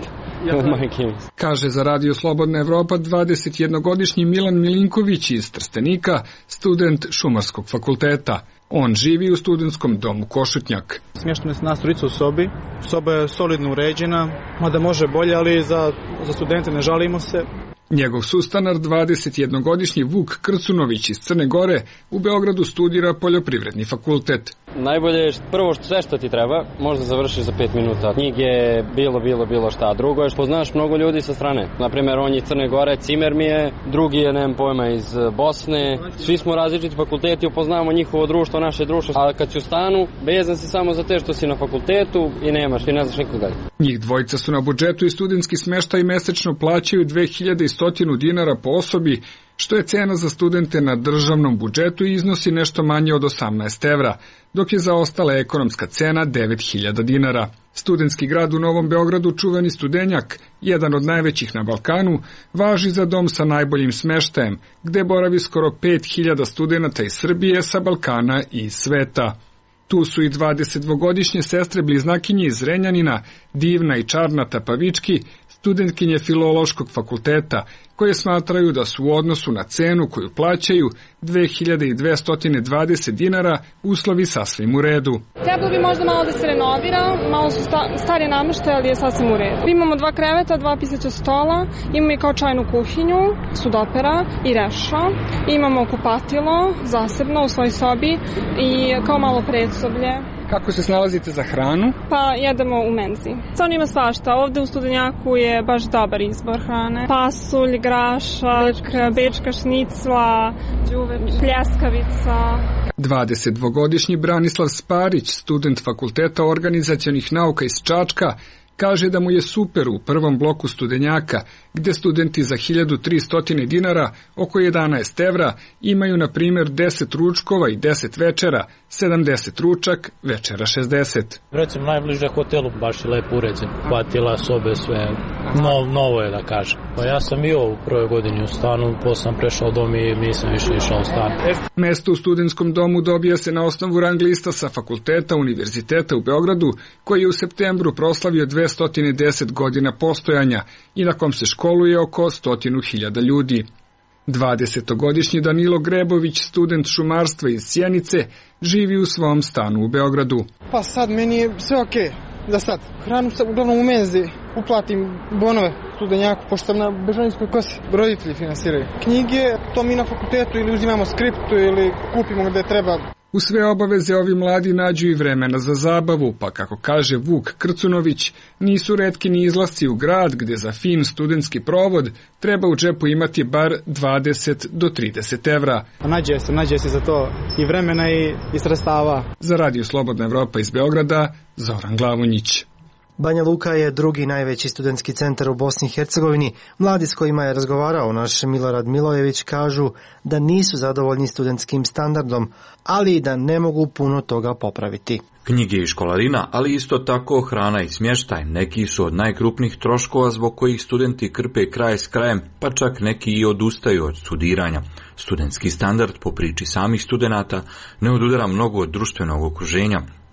Kaže za Radio Slobodna Evropa dvadesetjednogodišnji Milan Milinković iz Trstenika, student Šumarskog fakulteta. On živi u studentskom domu Košutnjak. Smješteno je nas trojica u sobi. Soba je solidno uređena, mada može bolje, ali za, za studente ne žalimo se. Njegov sustanar, dvadesetjednogodišnji Vuk Krcunović iz Crne Gore, u Beogradu studira poljoprivredni fakultet. Najbolje je prvo što sve što ti treba, možda završiš za pet minuta. Knjige, bilo, bilo, bilo šta. Drugo je što poznaš mnogo ljudi sa strane. Naprimjer, on je iz Crne Gore, cimer mi je, drugi je, nemam pojma, iz Bosne. Svi smo različiti fakulteti, upoznamo njihovo društvo, naše društvo. A kad si u stanu, bezan si samo za te što si na fakultetu i nemaš, ti ne znaš nikog dalje. Njih dvojica su na budžetu i studentski smještaj mesečno plaćaju dve hiljade sto dinara po osobi, što je cena za studente na državnom budžetu i iznosi nešto manje od osamnaest evra, dok je za ostale ekonomska cena devet hiljada dinara. Studentski grad u Novom Beogradu, čuveni Studenjak, jedan od najvećih na Balkanu, važi za dom sa najboljim smeštajem, gde boravi skoro pet hiljada studenata iz Srbije, sa Balkana i sveta. Tu su i dvadesetdvogodišnje sestre bliznakinje iz Renjanina, Divna i Čarnata Pavički, studentkinje Filološkog fakulteta, koje smatraju da su u odnosu na cenu koju plaćaju dve hiljade dvesta dvadeset dinara uslovi sasvim u redu. Trebalo bi možda malo da se renovira, malo su sta, stari namještaj, ali je sasvim u redu. Imamo dva kreveta, dva pisaća stola, imamo i kao čajnu kuhinju, sudopera i reša, imamo kupatilo zasebno u svojoj sobi i kao malo predsoblje. Kako se snalazite za hranu? Pa jedemo u menzi. Stvarno ima svašta. Ovde u Studenjaku je baš dobar izbor hrane. Pasulj, grašak, bečka šnicla, đuveč, pljeskavica. dvadesetdvogodišnji Branislav Sparić, student Fakulteta organizacionih nauka iz Čačka, kaže da mu je super u prvom bloku Studenjaka, gde studenti za hiljadu tristo dinara, oko jedanaest evra, imaju na primjer deset ručkova i deset večera, sedamdeset ručak, večera šezdeset. Recimo najbliže hotelu, baš je lepo uređen, patila, sobe, sve no, novo je da kažem. Pa ja sam bio u prvoj godini u stanu, posle sam prešao dom i nisam više išao u stan. Mesto u studentskom domu dobija se na osnovu rang lista sa Fakulteta Univerziteta u Beogradu, koji je u septembru proslavio dvesta deset godina postojanja i na kom se školuje oko stotinu hiljada ljudi. dvadesetogodišnji Danilo Grebović, student šumarstva iz Sjenice, živi u svom stanu u Beogradu. Pa sad meni je sve okej, okay. Da sad. Hranu sam uglavnom u menzi, uplatim bonove Studenjaku, pošto sam na Bežanijskoj kosi. Roditelji finansiraju. Knjige, to mi na fakultetu ili uzimamo skriptu ili kupimo gde treba. U sve obaveze ovi mladi nađu i vremena za zabavu, pa kako kaže Vuk Krcunović, nisu retki ni izlasci u grad gde za fin studentski provod treba u džepu imati bar dvadeset do trideset evra. Nađe se, nađe se za to i vremena i, i sredstava. Za Radio Slobodna Evropa iz Beograda, Zoran Glavonjić. Banja Luka je drugi najveći studentski centar u Bosni i Hercegovini. Mladi s kojima je razgovarao naš Milorad Milojević kažu da nisu zadovoljni studentskim standardom, ali i da ne mogu puno toga popraviti. Knjige i školarina, ali isto tako hrana i smještaj, neki su od najkrupnijih troškova zbog kojih studenti krpe kraj s krajem, pa čak neki i odustaju od studiranja. Studentski standard, po priči samih studenata, ne odudara mnogo od društvenog okruženja.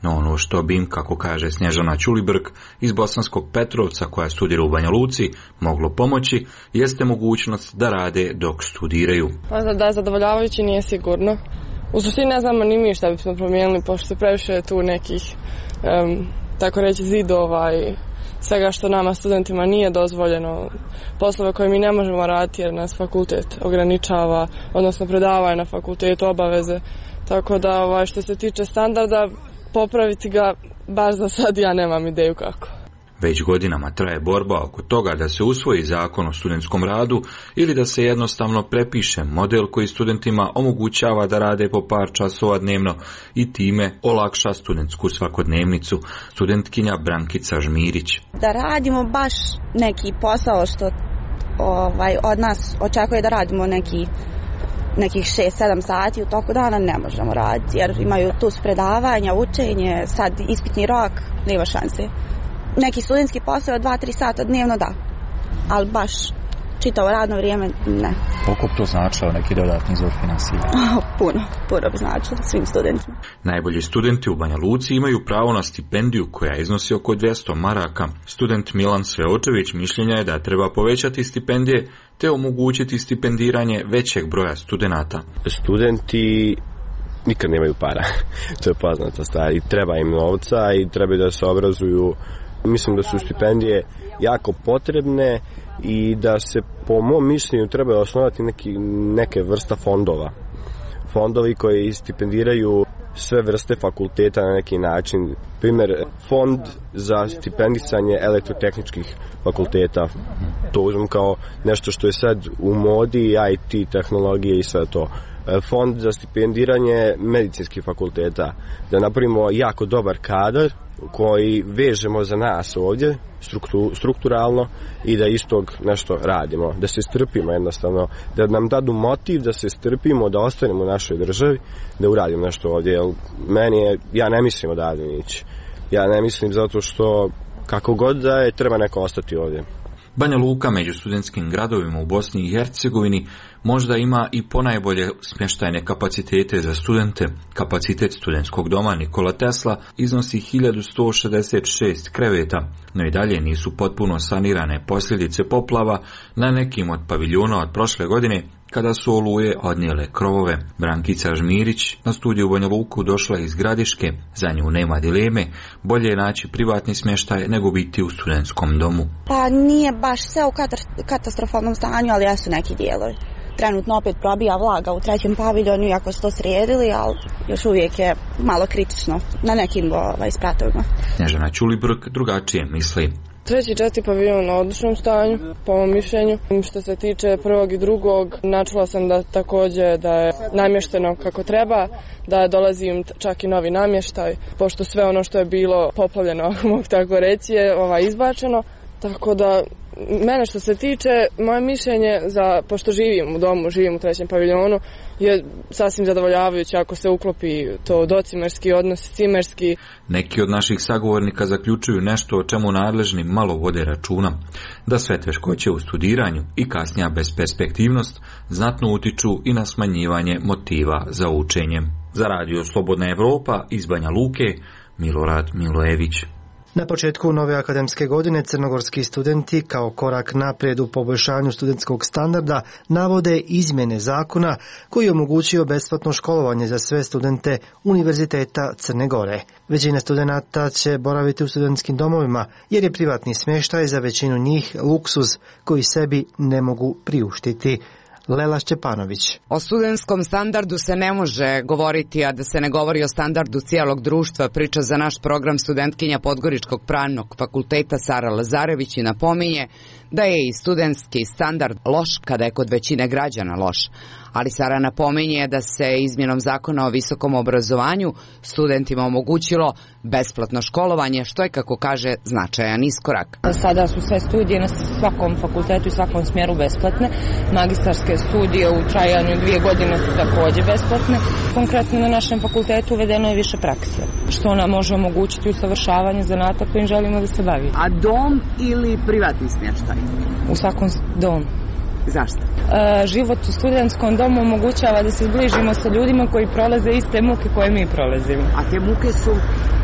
no ono što bi im, kako kaže Snježana Ćulibrk iz Bosanskog Petrovca koja studira u Banja Luci, moglo pomoći, jeste mogućnost da rade dok studiraju. Pa da je zadovoljavajući nije sigurno. U suštini ne znamo ni mi šta bismo promijenili, pošto se previše tu nekih, um, tako reći, zidova i svega što nama studentima nije dozvoljeno, poslove koje mi ne možemo raditi jer nas fakultet ograničava, odnosno predavanje na fakultetu, obaveze. Tako da ovaj, što se tiče standarda, popraviti ga baš za sad ja nemam ideju kako. Već godinama traje borba oko toga da se usvoji zakon o studentskom radu ili da se jednostavno prepiše model koji studentima omogućava da rade po par časova dnevno i time olakša studentsku svakodnevnicu. Studentkinja Brankica Žmirić. Da radimo baš neki posao što ovaj, od nas očekuje da radimo neki nekih šest sedam sati u toku dana ne možemo raditi jer imaju tu predavanja, učenje, sad ispitni rok, nema šanse. Neki studentski posao dva tri sata dnevno da, ali baš čitavo radno vrijeme ne. Koliko bi to značilo neki dodatni izvor finansiranja? Puno, puno bi značilo svim studentima. Najbolji studenti u Banja Luci imaju pravo na stipendiju koja iznosi oko dvjesto maraka. Student Milan Sveočević mišljenja je da treba povećati stipendije te omogućiti stipendiranje većeg broja studenata. Studenti nikad nemaju para, to je poznata stvar i treba im novca i treba da se obrazuju. Mislim da su stipendije jako potrebne i da se po mom mišljenju treba osnovati neki, neke vrsta fondova. Fondovi koji stipendiraju sve vrste fakulteta na neki način. Primjer, fond za stipendisanje elektrotehničkih fakulteta. To uzmem kao nešto što je sad u modi, I T, tehnologije i sve to. Fond za stipendiranje medicinskih fakulteta. Da napravimo jako dobar kadar koji vežemo za nas ovdje strukturalno i da istog nešto radimo, da se strpimo jednostavno, da nam dadu motiv da se strpimo, da ostanemo u našoj državi, da uradimo nešto ovdje. Jer meni je, ja ne mislim odavde nići. Ja ne mislim zato što kako god da je, treba neko ostati ovdje. Banja Luka među studentskim gradovima u Bosni i Hercegovini možda ima i ponajbolje smještajne kapacitete za studente. Kapacitet studentskog doma Nikola Tesla iznosi hiljadu sto šezdeset šest kreveta, no i dalje nisu potpuno sanirane posljedice poplava na nekim od paviljona od prošle godine kada su oluje odnijele krovove. Brankica Žmirić na studiju u Banja Luku došla iz Gradiške, za nju nema dileme, bolje je naći privatni smještaj nego biti u studentskom domu. Pa nije baš sve u katastrofalnom stanju, ali jesu neki dijelovi. Trenutno opet probija vlaga u trećem paviljonu, iako su to sredili, ali još uvijek je malo kritično na nekim ovaj, spratovima. Snježana Ćulibrk drugačije misli. Treći i četvrti paviljon na odličnom stanju, po mom mišljenju. Što se tiče prvog i drugog, načula sam da također da je namješteno kako treba, da dolazi im čak i novi namještaj, pošto sve ono što je bilo poplavljeno, ako mogu tako reći, je ovaj, izbačeno. Tako da, mene što se tiče, moje mišljenje, za, pošto živim u domu, živim u trećem paviljonu, je sasvim zadovoljavajuće ako se uklopi to docimerski odnos, cimerski. Neki od naših sagovornika zaključuju nešto o čemu nadležni malo vode računa, da sve teškoće u studiranju i kasnija besperspektivnost znatno utiču i na smanjivanje motiva za učenjem. Za Radio Slobodna Evropa iz Banja Luke, Milorad Milojević. Na početku nove akademske godine crnogorski studenti kao korak naprijed u poboljšanju studentskog standarda navode izmjene zakona koji je omogućio besplatno školovanje za sve studente Univerziteta Crne Gore. Većina studenata će boraviti u studentskim domovima jer je privatni smještaj za većinu njih luksuz koji sebi ne mogu priuštiti. Lela Šćepanović. O studentskom standardu se ne može govoriti, a da se ne govori o standardu cijelog društva, priča za naš program studentkinja Podgoričkog pravnog fakulteta Sara Lazarević i napominje da je i studentski standard loš kada je kod većine građana loš. Ali Sara napominje da se izmjenom zakona o visokom obrazovanju studentima omogućilo besplatno školovanje, što je, kako kaže, značajan iskorak. Sada su sve studije na svakom fakultetu i svakom smjeru besplatne. Magistarske studije u trajanju dvije godine su također besplatne. Konkretno na našem fakultetu uvedeno je više prakse, što nam može omogućiti usavršavanje zanata kojim želimo da se bavimo. A dom ili privatni smještaj? U svakom domu. Zašto? E, život u studentskom domu omogućava da se zbližimo sa ljudima koji prolaze iste muke koje mi prolazimo. A te muke su?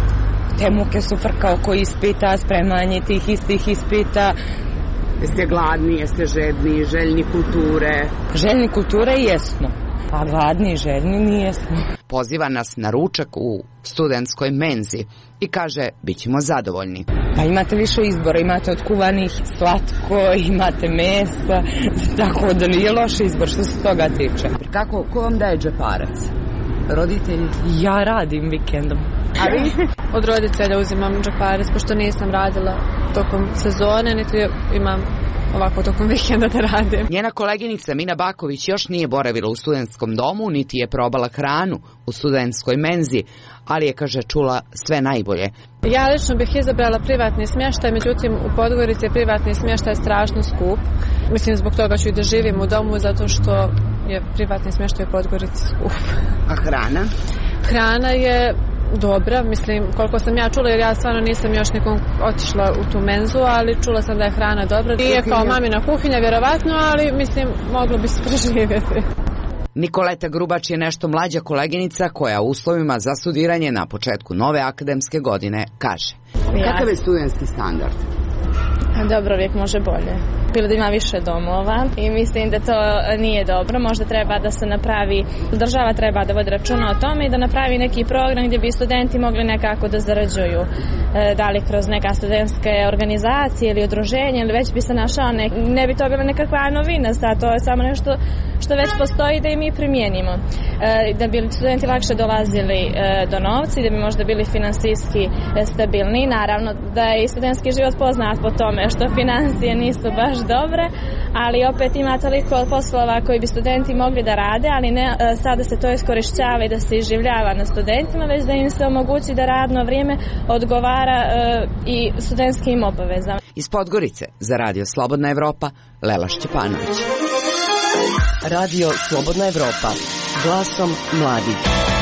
Te muke su frka oko ispita, spremanje tih istih ispita. Jeste gladni, jeste žedni, željni kulture? Željni kulture jesmo, a gladni i željni nijesmo. Poziva nas na ručak u studentskoj menzi i kaže, bit ćemo zadovoljni. Pa imate više izbora, imate od kuvanih slatko, imate mesa, tako da nije loš izbor što se toga tiče. Kako, ko vam daje džeparac? Roditelji? Ja radim vikendom. A vi? Od roditelja uzimam džeparac, pošto nisam radila tokom sezone, niti imam ovako tokom vikenda da radim. Njena koleginica Mina Baković još nije boravila u studentskom domu, niti je probala hranu u studentskoj menzi, ali je, kaže, čula sve najbolje. Ja lično bih izabrala privatni smještaj, međutim u Podgorici je privatni smještaj strašno skup. Mislim, zbog toga ću i da živim u domu, zato što je privatni smještaj u Podgorici skup. A hrana? Hrana je dobra, mislim, koliko sam ja čula, jer ja stvarno nisam još nikom otišla u tu menzu, ali čula sam da je hrana dobra. Nije kao mamina kuhinja, vjerovatno, ali mislim, moglo bi se preživjeti. Nikoleta Grubač je nešto mlađa koleginica koja u uslovima za studiranje na početku nove akademske godine kaže. Kakav je studentski standard? Dobro, uvijek može bolje. Bilo da ima više domova i mislim da to nije dobro. Možda treba da se napravi, država treba da vodi računa o tome i da napravi neki program gdje bi studenti mogli nekako da zarađuju. E, da li kroz neka studentske organizacije ili udruženje, ili već bi se našao, ne, ne bi to bila nekakva novina, to je samo nešto što već postoji da i mi primijenimo. E, da bi studenti lakše dolazili e, do novca i da bi možda bili finansijski e, stabilni. Naravno da je i studentski život poznat po tome što financije nisu baš dobre, ali opet ima toliko poslova koji bi studenti mogli da rade, ali ne sada se to iskorišćava i da se iživljava na studentima, već da im se omogući da radno vrijeme odgovara e, i studentskim obavezama. Iz Podgorice za Radio Slobodna Evropa, Lela Šćepanović. Radio Slobodna Evropa, glasom mladih.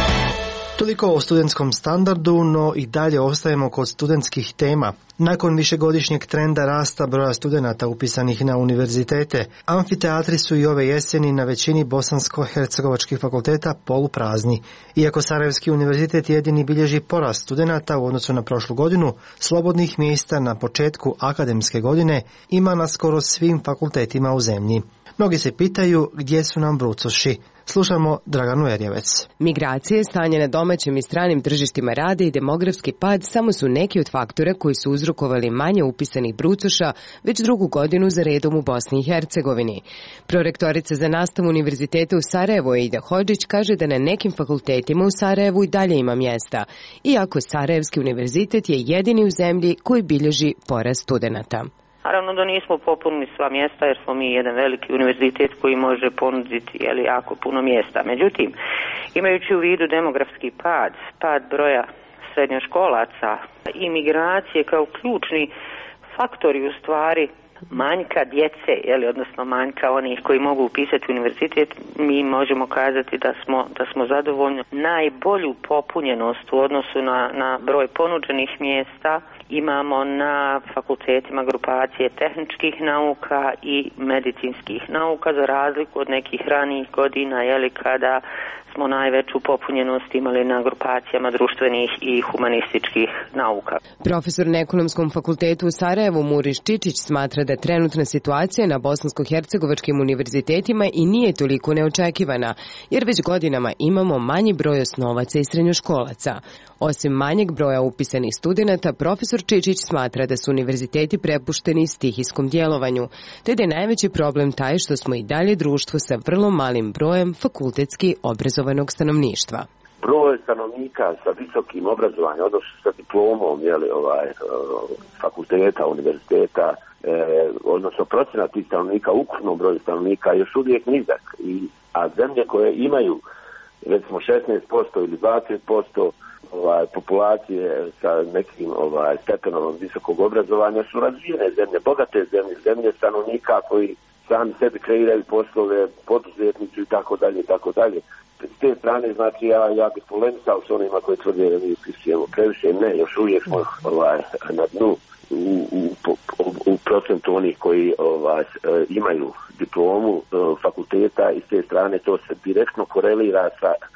Toliko o studentskom standardu, no i dalje ostajemo kod studentskih tema. Nakon višegodišnjeg trenda rasta broja studenata upisanih na univerzitete, amfiteatri su i ove jeseni na većini bosansko-hercegovačkih fakulteta poluprazni. Iako Sarajevski univerzitet jedini bilježi porast studenata u odnosu na prošlu godinu, slobodnih mjesta na početku akademske godine ima na skoro svim fakultetima u zemlji. Mnogi se pitaju gdje su nam brucoši. Slušamo Draganu Erjevec. Migracije, stanje na domaćim i stranim tržištima rada i demografski pad samo su neki od faktora koji su uzrokovali manje upisanih brucoša već drugu godinu za redom u Bosni i Hercegovini. Prorektorica za nastavu Univerziteta u Sarajevu Ida Hodžić kaže da na nekim fakultetima u Sarajevu i dalje ima mjesta, iako Sarajevski univerzitet je jedini u zemlji koji bilježi porast studenata. Naravno da nismo popunili sva mjesta jer smo mi jedan veliki univerzitet koji može ponuditi jeli, jako puno mjesta. Međutim, imajući u vidu demografski pad, pad broja srednjoškolaca i migracije kao ključni faktori u stvari manjka djece, jeli, odnosno manjka onih koji mogu upisati univerzitet, mi možemo kazati da smo, da smo zadovoljni. Najbolju popunjenost u odnosu na, na broj ponuđenih mjesta imamo na fakultetima grupacije tehničkih nauka i medicinskih nauka, za razliku od nekih ranijih godina, jeli, kada smo najveću popunjenost imali na grupacijama društvenih i humanističkih nauka. Profesor na Ekonomskom fakultetu u Sarajevu Muriš Čičić smatra da trenutna situacija na bosansko-hercegovačkim univerzitetima i nije toliko neočekivana, jer već godinama imamo manji broj osnovaca i srednjoškolaca. Osim manjeg broja upisanih studenata, profesor Čičić smatra da su univerziteti prepušteni stihijskom djelovanju, te da je najveći problem taj što smo i dalje društvo sa vrlo malim brojem fakultetski obrazovanog stanovništva. Broj stanovnika sa visokim obrazovanjem, odnosno sa diplomom jeli, ovaj, fakulteta, univerziteta, eh, odnosno procenat tih stanovnika, ukupnom broju stanovnika je još uvijek nizak. I, a zemlje koje imaju recimo šesnaest posto ili dvadeset posto ovaj, populacije sa nekim ovaj, stepenom visokog obrazovanja su razvijene zemlje, bogate zemlje, zemlje stanovnika koji sami sebi kreiraju poslove, poduzetnici i tako dalje i tako dalje. S te strane, znači, ja, ja bih polemisao s onima koji tvrde da mi upisujemo previše. Ne, još uvijek smo ovaj, na dnu u, u, u, u procentu onih koji ovaj, imaju diplomu fakulteta i s te strane to se direktno korelira sa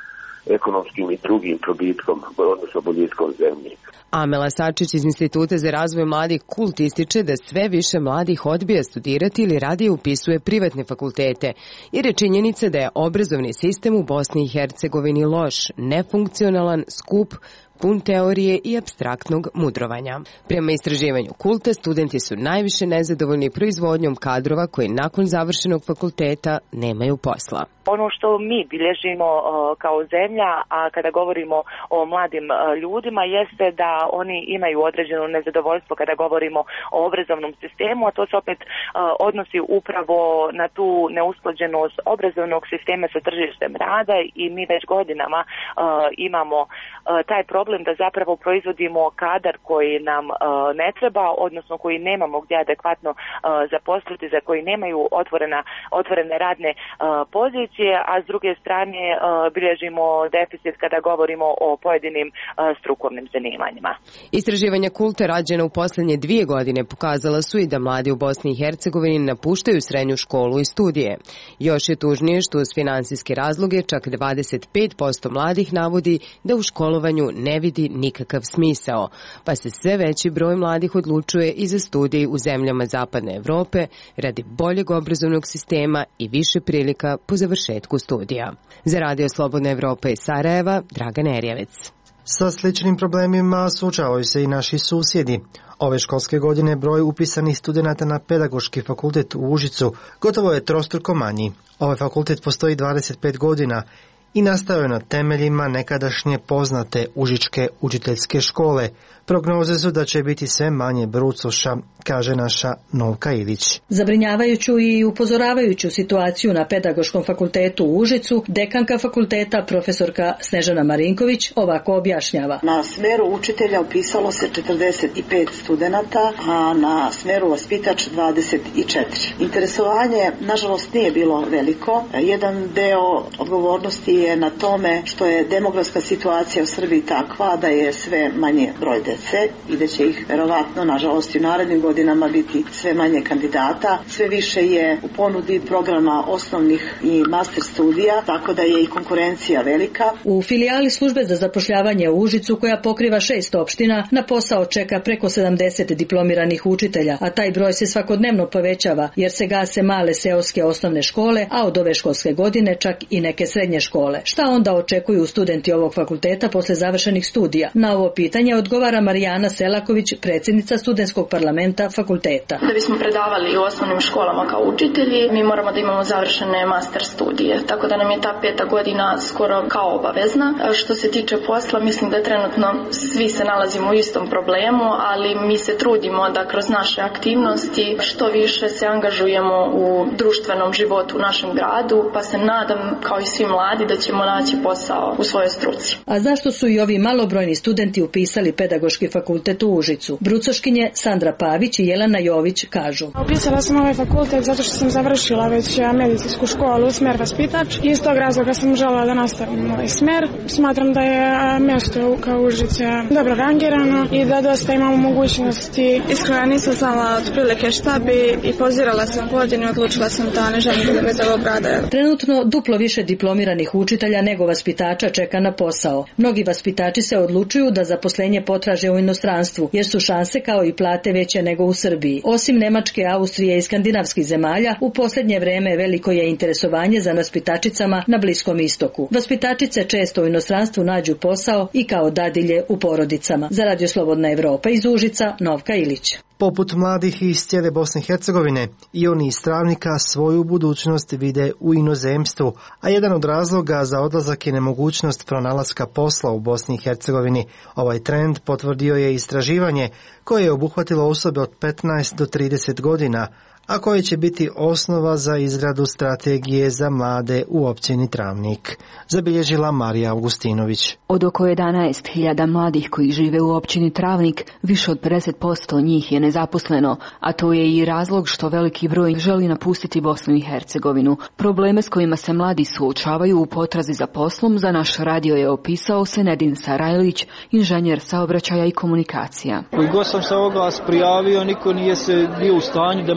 ekonomskim i drugim probitkom, odnosno boljitkom zemlji. Amela Sačić iz Instituta za razvoj mladih Kult ističe da sve više mladih odbija studirati ili radije upisuje privatne fakultete, jer je činjenica da je obrazovni sistem u Bosni i Hercegovini loš, nefunkcionalan, skup, pun teorije i apstraktnog mudrovanja. Prema istraživanju Kulta, studenti su najviše nezadovoljni proizvodnjom kadrova koji nakon završenog fakulteta nemaju posla. Ono što mi bilježimo uh, kao zemlja, a kada govorimo o mladim uh, ljudima, jeste da oni imaju određeno nezadovoljstvo kada govorimo o obrazovnom sistemu, a to se opet uh, odnosi upravo na tu neusklađenost obrazovnog sistema sa tržištem rada i mi već godinama uh, imamo uh, taj problem da zapravo proizvodimo kadar koji nam uh, ne treba, odnosno koji nemamo gdje adekvatno uh, zaposliti, za koji nemaju otvorena, otvorene radne uh, pozicije, a s druge strane uh, bilježimo deficit kada govorimo o pojedinim uh, strukovnim zanimanjima. Istraživanja Kulta rađena u posljednje dvije godine pokazala su i da mladi u Bosni i Hercegovini napuštaju srednju školu i studije. Još je tužnije što uz finansijske razloge čak dvadeset pet posto mladih navodi da u školovanju ne vidi nikakav smisao, pa se sve veći broj mladih odlučuje i za studije u zemljama Zapadne Evrope radi boljeg obrazovnog sistema i više prilika po završetku studija. Za Radio Slobodna Evropa iz Sarajeva, Dragan Erjevec. Sa sličnim problemima suočavaju se i naši susjedi. Ove školske godine broj upisanih studenata na Pedagoški fakultet u Užicu gotovo je trostruko manji. Ovaj fakultet postoji dvadeset pet godina i nastao je na temeljima nekadašnje poznate Užičke učiteljske škole. Prognoze su da će biti sve manje brucoša, kaže naša Novka Ilić. Zabrinjavajuću i upozoravajuću situaciju na Pedagoškom fakultetu u Užicu, dekanka fakulteta profesorka Snežana Marinković ovako objašnjava. Na smeru učitelja upisalo se četrdeset pet studenata, a na smeru vaspitač dvadeset četiri. Interesovanje, nažalost, nije bilo veliko. Jedan deo odgovornosti je na tome što je demografska situacija u Srbiji takva da je sve manje broj dece i da će ih verovatno, nažalost, i u narednim godinama biti sve manje kandidata. Sve više je u ponudi programa osnovnih i master studija, tako da je i konkurencija velika. U filijali službe za zapošljavanje u Užicu, koja pokriva šest opština, na posao čeka preko sedamdeset diplomiranih učitelja, a taj broj se svakodnevno povećava jer se gase male seoske osnovne škole, a od ove školske godine čak i neke srednje škole. Šta onda očekuju studenti ovog fakulteta posle završenih studija? Na ovo pitanje odgovara Marijana Selaković, predsjednica studentskog parlamenta fakulteta. Da bismo predavali u osnovnim školama kao učitelji, mi moramo da imamo završene master studije, tako da nam je ta peta godina skoro kao obavezna. Što se tiče posla, mislim da trenutno svi se nalazimo u istom problemu, ali mi se trudimo da kroz naše aktivnosti što više se angažujemo u društvenom životu u našem gradu, pa se nadam, kao i svi mladi, da ćemo naći posao u svojoj struci. A zašto su i ovi malobrojni studenti upisali Pedagoški fakultet u Užicu? Brucoškinje Sandra Pavić i Jelena Jović kažu. Upisala sam ovaj fakultet zato što sam završila već medicinsku školu u smer vaspitač i iz tog razloga sam želela da nastavim ovaj smer. Smatram da je mjesto kao Užice dobro rangirano i da dosta imamo mogućnosti. Iskreno nisam znala otprilike šta bi i pozirala sam godinu i odlučila sam da ne želim da me za ovog rada. Trenutno duplo više diplomiranih učitelja nego vaspitača čeka na posao. Mnogi vaspitači se odlučuju da zaposlenje potraže u inostranstvu, jer su šanse kao i plate veće nego u Srbiji. Osim Nemačke, Austrije i skandinavskih zemalja, u posljednje vreme veliko je interesovanje za vaspitačicama na Bliskom istoku. Vaspitačice često u inostranstvu nađu posao i kao dadilje u porodicama. Za Radio Slobodna Evropa iz Užica, Novka Ilić. Poput mladih iz cijele Bosne i Hercegovine, i oni iz Travnika svoju budućnost vide u inozemstvu, a jedan od razloga za odlazak je nemogućnost pronalaska posla u Bosni i Hercegovini. Ovaj trend potvrdio je istraživanje koje je obuhvatilo osobe od petnaest do trideset godina, a koje će biti osnova za izradu strategije za mlade u općini Travnik, zabilježila Marija Augustinović. Od oko jedanaest hiljada mladih koji žive u općini Travnik, više od pedeset posto njih je nezaposleno, a to je i razlog što veliki broj želi napustiti Bosnu i Hercegovinu. Probleme s kojima se mladi suočavaju u potrazi za poslom za naš radio je opisao Senedin Sarajlić, inženjer saobraćaja i komunikacija. Koji god sam se oglas prijavio, niko nije se bio u stanju da me kontaktira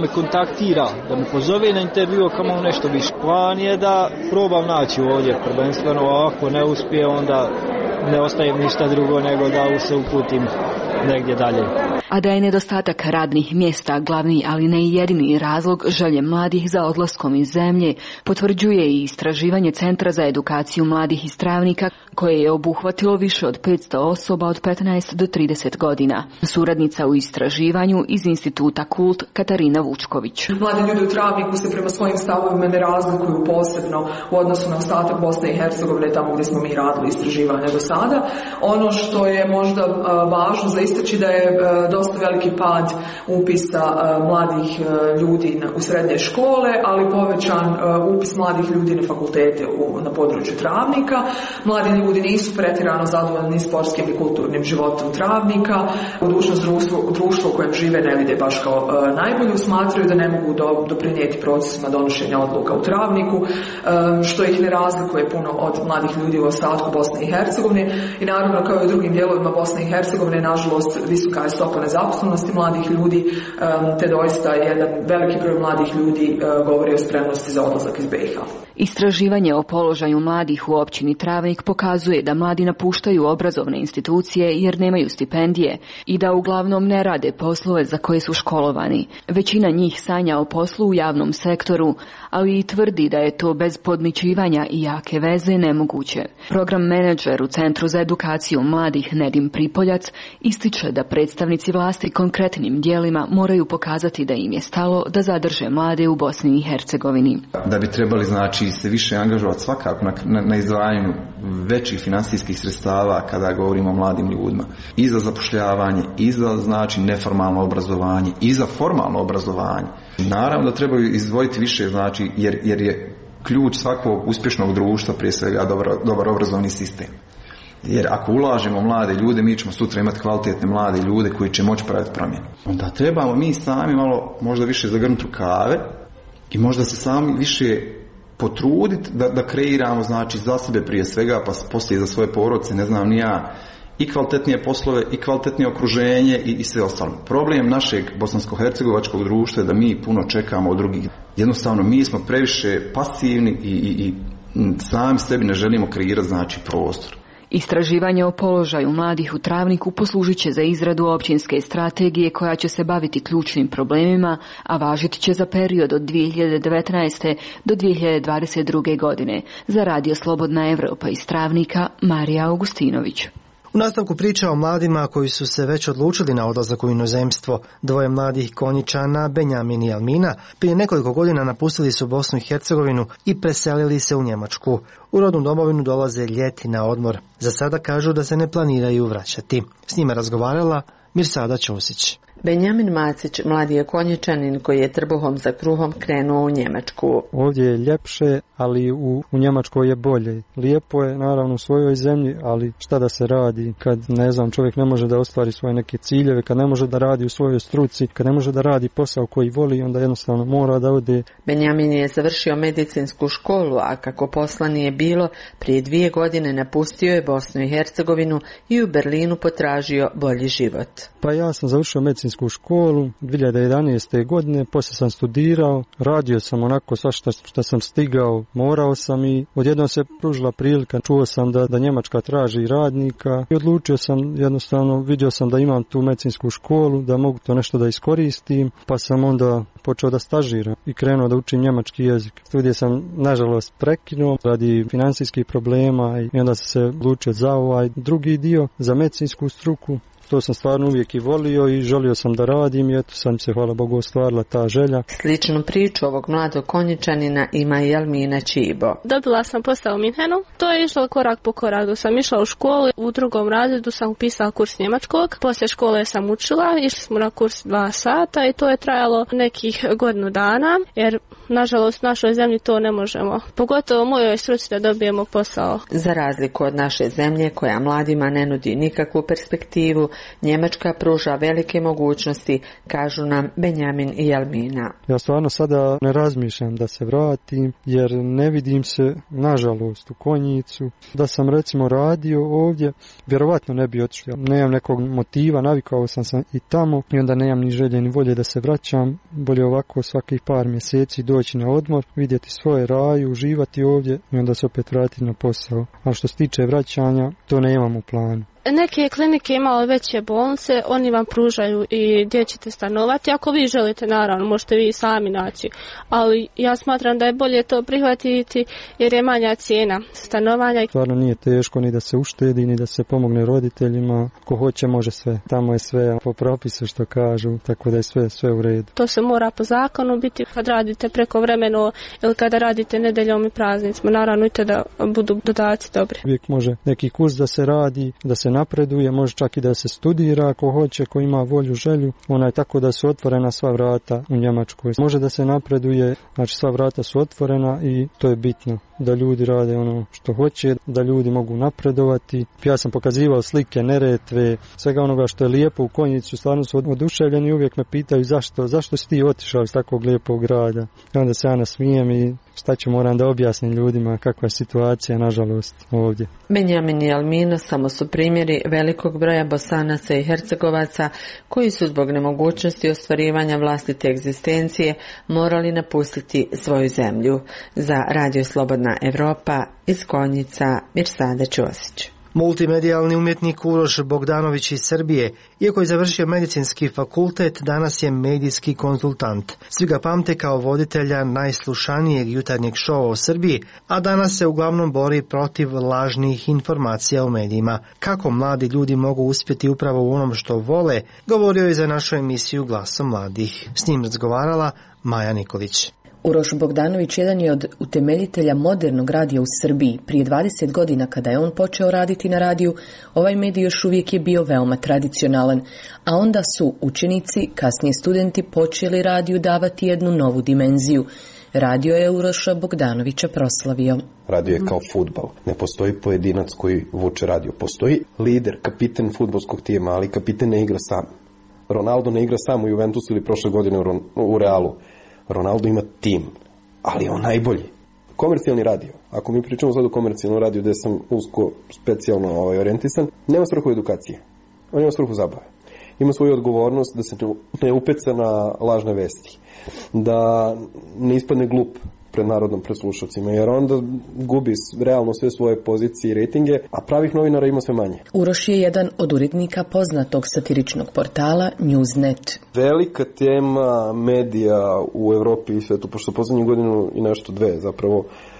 kontaktira, da me pozove na intervju kamo nešto više. Plan je da probam naći ovdje prvenstveno, a ako ne uspije onda ne ostaje ništa drugo nego da se uputim negdje dalje. A da je nedostatak radnih mjesta glavni, ali ne i jedini razlog želje mladih za odlaskom iz zemlje, potvrđuje i istraživanje Centra za edukaciju mladih iz Travnika, koje je obuhvatilo više od petsto osoba od petnaest do trideset godina. Suradnica u istraživanju iz instituta Kult Katarina Vučković. Mladi ljudi u Travniku se prema svojim stavovima ne razlikuju posebno u odnosu na ostatak Bosne i Hercegovine, tamo gdje smo mi radili istraživanje do sada. Ono što je možda važno za istaći da je dosta veliki pad upisa mladih ljudi u srednje škole, ali povećan upis mladih ljudi na fakultete na području Travnika. Mladi ljudi nisu pretjerano zadovoljni sportskim i kulturnim životom Travnika. Budućnost društva, društva u kojem žive ne vide baš kao najbolju, smatraju da ne mogu doprinijeti procesima donošenja odluka u Travniku, što ih ne razlikuje puno od mladih ljudi u ostatku Bosne i Hercegovine. I naravno, kao i u drugim dijelovima Bosne i Hercegovine, nažalost, visoka je stopa nezaposlenosti mladih ljudi, te doista jedan veliki broj mladih ljudi govori o spremnosti za odlazak iz B i H. Istraživanje o položaju mladih u općini Travnik pokazuje da mladi napuštaju obrazovne institucije jer nemaju stipendije i da uglavnom ne rade poslove za koje su školovani. Većina njih sanja o poslu u javnom sektoru, ali i tvrdi da je to bez podmićivanja i jake veze nemoguće. Program menadžer u Centru za edukaciju mladih Nedim Pripoljac ističe da predstavnici vlasti konkretnim dijelima moraju pokazati da im je stalo da zadrže mlade u Bosni i Hercegovini. Da bi trebali znači se više angažovati svakako na, na, na izdvajanju većih financijskih sredstava kada govorimo o mladim ljudima. I za zapošljavanje, i za znači neformalno obrazovanje, i za formalno obrazovanje. Naravno da trebaju izdvojiti više, znači, jer, jer je ključ svakog uspješnog društva prije svega dobar, dobar obrazovni sistem. Jer ako ulažemo mlade ljude, mi ćemo sutra imati kvalitetne mlade ljude koji će moći praviti promjenu. Onda trebamo mi sami malo možda više zagrnuti rukave i možda se sami više potruditi da, da kreiramo znači za sebe prije svega, pa poslije za svoje porodice, ne znam ni ja, i kvalitetnije poslove, i kvalitetnije okruženje i, i sve ostalo. Problem našeg bosansko-hercegovačkog društva je da mi puno čekamo od drugih. Jednostavno mi smo previše pasivni i, i, i sami sebi ne želimo kreirati znači prostor. Istraživanje o položaju mladih u Travniku poslužit će za izradu općinske strategije koja će se baviti ključnim problemima, a važiti će za period od dvije hiljade devetnaeste. do dvije hiljade dvadeset druge. godine. Za Radio Slobodna Evropa iz Travnika, Marija Augustinović. U nastavku priča o mladima koji su se već odlučili na odlazak u inozemstvo. Dvoje mladih Konjičana, Benjamin i Almina, prije nekoliko godina napustili su Bosnu i Hercegovinu i preselili se u Njemačku. U rodnu domovinu dolaze ljeti na odmor. Za sada kažu da se ne planiraju vraćati. S njima razgovarala Mirsada Ćosić. Benjamin Macić, mladi je Konjičanin koji je trbuhom za kruhom krenuo u Njemačku. Ovdje je ljepše, ali u, u Njemačkoj je bolje. Lijepo je naravno u svojoj zemlji, ali šta da se radi kad, ne znam, čovjek ne može da ostvari svoje neke ciljeve, kad ne može da radi u svojoj struci, kad ne može da radi posao koji voli, onda jednostavno mora da ode. Benjamin je završio medicinsku školu, a kako posla nije bilo, prije dvije godine napustio je Bosnu i Hercegovinu i u Berlinu potražio bolji život. Pa ja sam završio medicinsku školu dvije hiljade jedanaeste. godine, poslije sam studirao, radio sam onako sva što, što sam stigao, morao sam i odjednom se pružila prilika, čuo sam da, da Njemačka traži radnika i odlučio sam jednostavno, vidio sam da imam tu medicinsku školu, da mogu to nešto da iskoristim, pa sam onda počeo da stažiram i krenuo da učim njemački jezik. Studije sam nažalost prekinuo radi financijskih problema i onda sam se odlučio za ovaj drugi dio, za medicinsku struku. To sam stvarno uvijek i volio i želio sam da radim i eto sam se, hvala Bogu, ostvarila ta želja. Sličnu priču ovog mladog Konjičanina ima i Almina Čibo. Dobila sam posao u Minhenu. To je išlo korak po koraku. Sam išla u školu, u drugom razredu sam upisala kurs njemačkog. Poslije škole sam učila, išli smo na kurs dva sata i to je trajalo nekih godinu dana, jer nažalost u našoj zemlji to ne možemo. Pogotovo u mojoj struci da dobijemo posao. Za razliku od naše zemlje koja mladima ne nudi nikakvu perspektivu, Njemačka pruža velike mogućnosti, kažu nam Benjamin i Almina. Ja stvarno sada ne razmišljam da se vratim, jer ne vidim se, nažalost, u Konjicu. Da sam recimo radio ovdje, vjerovatno ne bi otišao. Nemam nekog motiva, navikao sam sam i tamo i onda nemam ni želje ni volje da se vraćam. Bolje ovako svakih par mjeseci doći na odmor, vidjeti svoje raju, uživati ovdje i onda se opet vratiti na posao. A što se tiče vraćanja, to nemam u planu. Neke klinike imaju veće bolnice, oni vam pružaju i gdje ćete stanovati. Ako vi želite, naravno, možete vi sami naći. Ali ja smatram da je bolje to prihvatiti jer je manja cijena stanovanja. Stvarno nije teško ni da se uštedi, ni da se pomogne roditeljima. Ko hoće može sve. Tamo je sve po propisu što kažu, tako da je sve, sve u redu. To se mora po zakonu biti kad radite prekovremeno ili kada radite nedeljom i praznicima. Naravno i te da budu dodaci dobri. Uvijek može neki kurs da se radi, da se napreduje, može čak i da se studira ako hoće, ko ima volju, želju. Ona je tako da su otvorena sva vrata u Njemačkoj. Može da se napreduje, znači sva vrata su otvorena i to je bitno. Da ljudi rade ono što hoće, da ljudi mogu napredovati. Ja sam pokazivao slike Neretve, svega onoga što je lijepo u Konjicu, stvarno su oduševljeni i uvijek me pitaju zašto, zašto si ti otišao iz takvog lijepog grada. I onda se ja nasmijem i šta ću, moram da objasnim ljudima kakva je situacija, nažalost, ovdje. Benjamin i Almina samo su primjeri velikog broja Bosanaca i Hercegovaca koji su zbog nemogućnosti ostvarivanja vlastite egzistencije morali napustiti svoju zemlju. Za Radio Slobodna Evropa iz Konjica, Mirsada Ćosić. Multimedijalni umjetnik Uroš Bogdanović iz Srbije, iako je završio medicinski fakultet, danas je medijski konzultant. Svi ga pamte kao voditelja najslušanijeg jutarnjeg šova u Srbiji, a danas se uglavnom bori protiv lažnih informacija u medijima. Kako mladi ljudi mogu uspjeti upravo u onom što vole, govorio je za našu emisiju Glasom mladih. S njim razgovarala Maja Nikolić. Uroš Bogdanović jedan je od utemeljitelja modernog radija u Srbiji. Prije dvadeset godina kada je on počeo raditi na radiju, ovaj medij još uvijek je bio veoma tradicionalan, a onda su učenici, kasnije studenti, počeli radiju davati jednu novu dimenziju. Radio je Uroša Bogdanovića proslavio. Radio je kao fudbal. Ne postoji pojedinac koji vuče radio. Postoji lider, kapiten fudbalskog tima, ali kapiten ne igra sam. Ronaldo ne igra sam u Juventusu ili prošle godine u Realu. Ronaldo ima tim, ali je on najbolji. Komercijalni radio, ako mi pričamo sad o komercijalnom radiju gdje sam usko specijalno ovaj, orijentisan, nema svrhu edukacije, on ima svrhu zabave. Ima svoju odgovornost da se ne upeca na lažne vesti, da ne ispadne glup pred narodom, pred slušalcima, jer onda gubi realno sve svoje pozicije i rejtinge, a pravih novinara ima sve manje. Uroš je jedan od urednika poznatog satiričnog portala Newsnet. Velika tema medija u Evropi i svetu, pošto poslednju godinu i nešto dve zapravo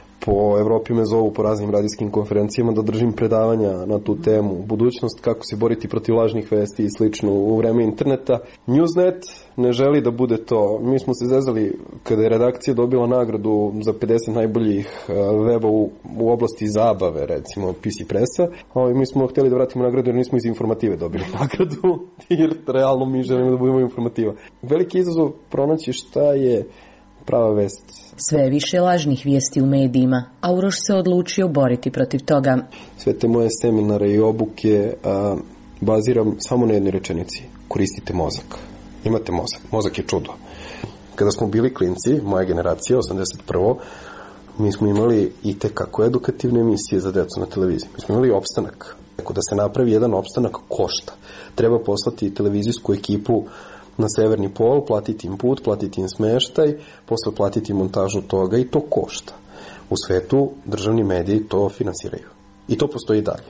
po Evropi me zovu po raznim radijskim konferencijama da držim predavanja na tu temu. Budućnost, kako se boriti protiv lažnih vesti i slično u vreme interneta. Newsnet ne želi da bude to. Mi smo se zezali kada je redakcija dobila nagradu za pedeset najboljih weba u, u oblasti zabave, recimo P C Pressa. O, mi smo htjeli da vratimo nagradu jer nismo iz informative dobili nagradu, jer realno mi želimo da budemo informativa. Veliki izazov pronaći šta je prava vest. Sve je više lažnih vijesti u medijima, a Uroš se odlučio boriti protiv toga. Sve te moje seminare i obuke a, baziram samo na jednoj rečenici. Koristite mozak. Imate mozak. Mozak je čudo. Kada smo bili klinci, moja generacija, osamdeset prva mi smo imali i tekako edukativne emisije za djecu na televiziji. Mi smo imali opstanak. Tako da se napravi jedan opstanak košta. Treba poslati televizijsku ekipu na severni pol, platiti im put, platiti im smeštaj, posle platiti montažu toga i to košta. U svetu državni mediji to finansiraju. I to postoji dalje.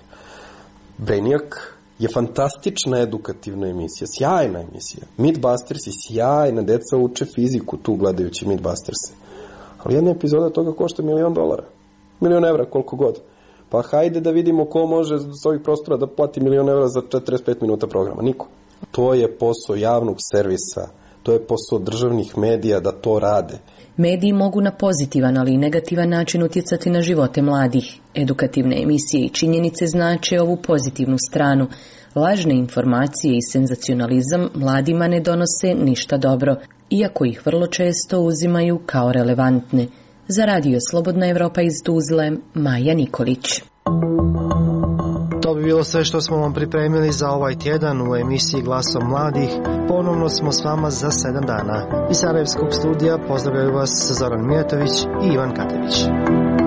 Brainiac je fantastična edukativna emisija, sjajna emisija. Mythbusters je sjajna, deca uče fiziku tu gledajući Mythbusters. Ali jedna epizoda toga košta milion dolara. Milion evra, koliko god. Pa hajde da vidimo ko može s ovih prostora da plati milion evra za četrdeset pet minuta programa. Niko. To je posao javnog servisa, to je posao državnih medija da to rade. Mediji mogu na pozitivan, ali i negativan način utjecati na živote mladih. Edukativne emisije i činjenice znače ovu pozitivnu stranu. Lažne informacije i senzacionalizam mladima ne donose ništa dobro, iako ih vrlo često uzimaju kao relevantne. Za Radio Slobodna Evropa iz Tuzle, Maja Nikolić. To bi bilo sve što smo vam pripremili za ovaj tjedan u emisiji Glasom mladih. Ponovno smo s vama za sedam dana. Iz Sarajevskog studija pozdravljaju vas Zoran Mijatović i Ivan Katević.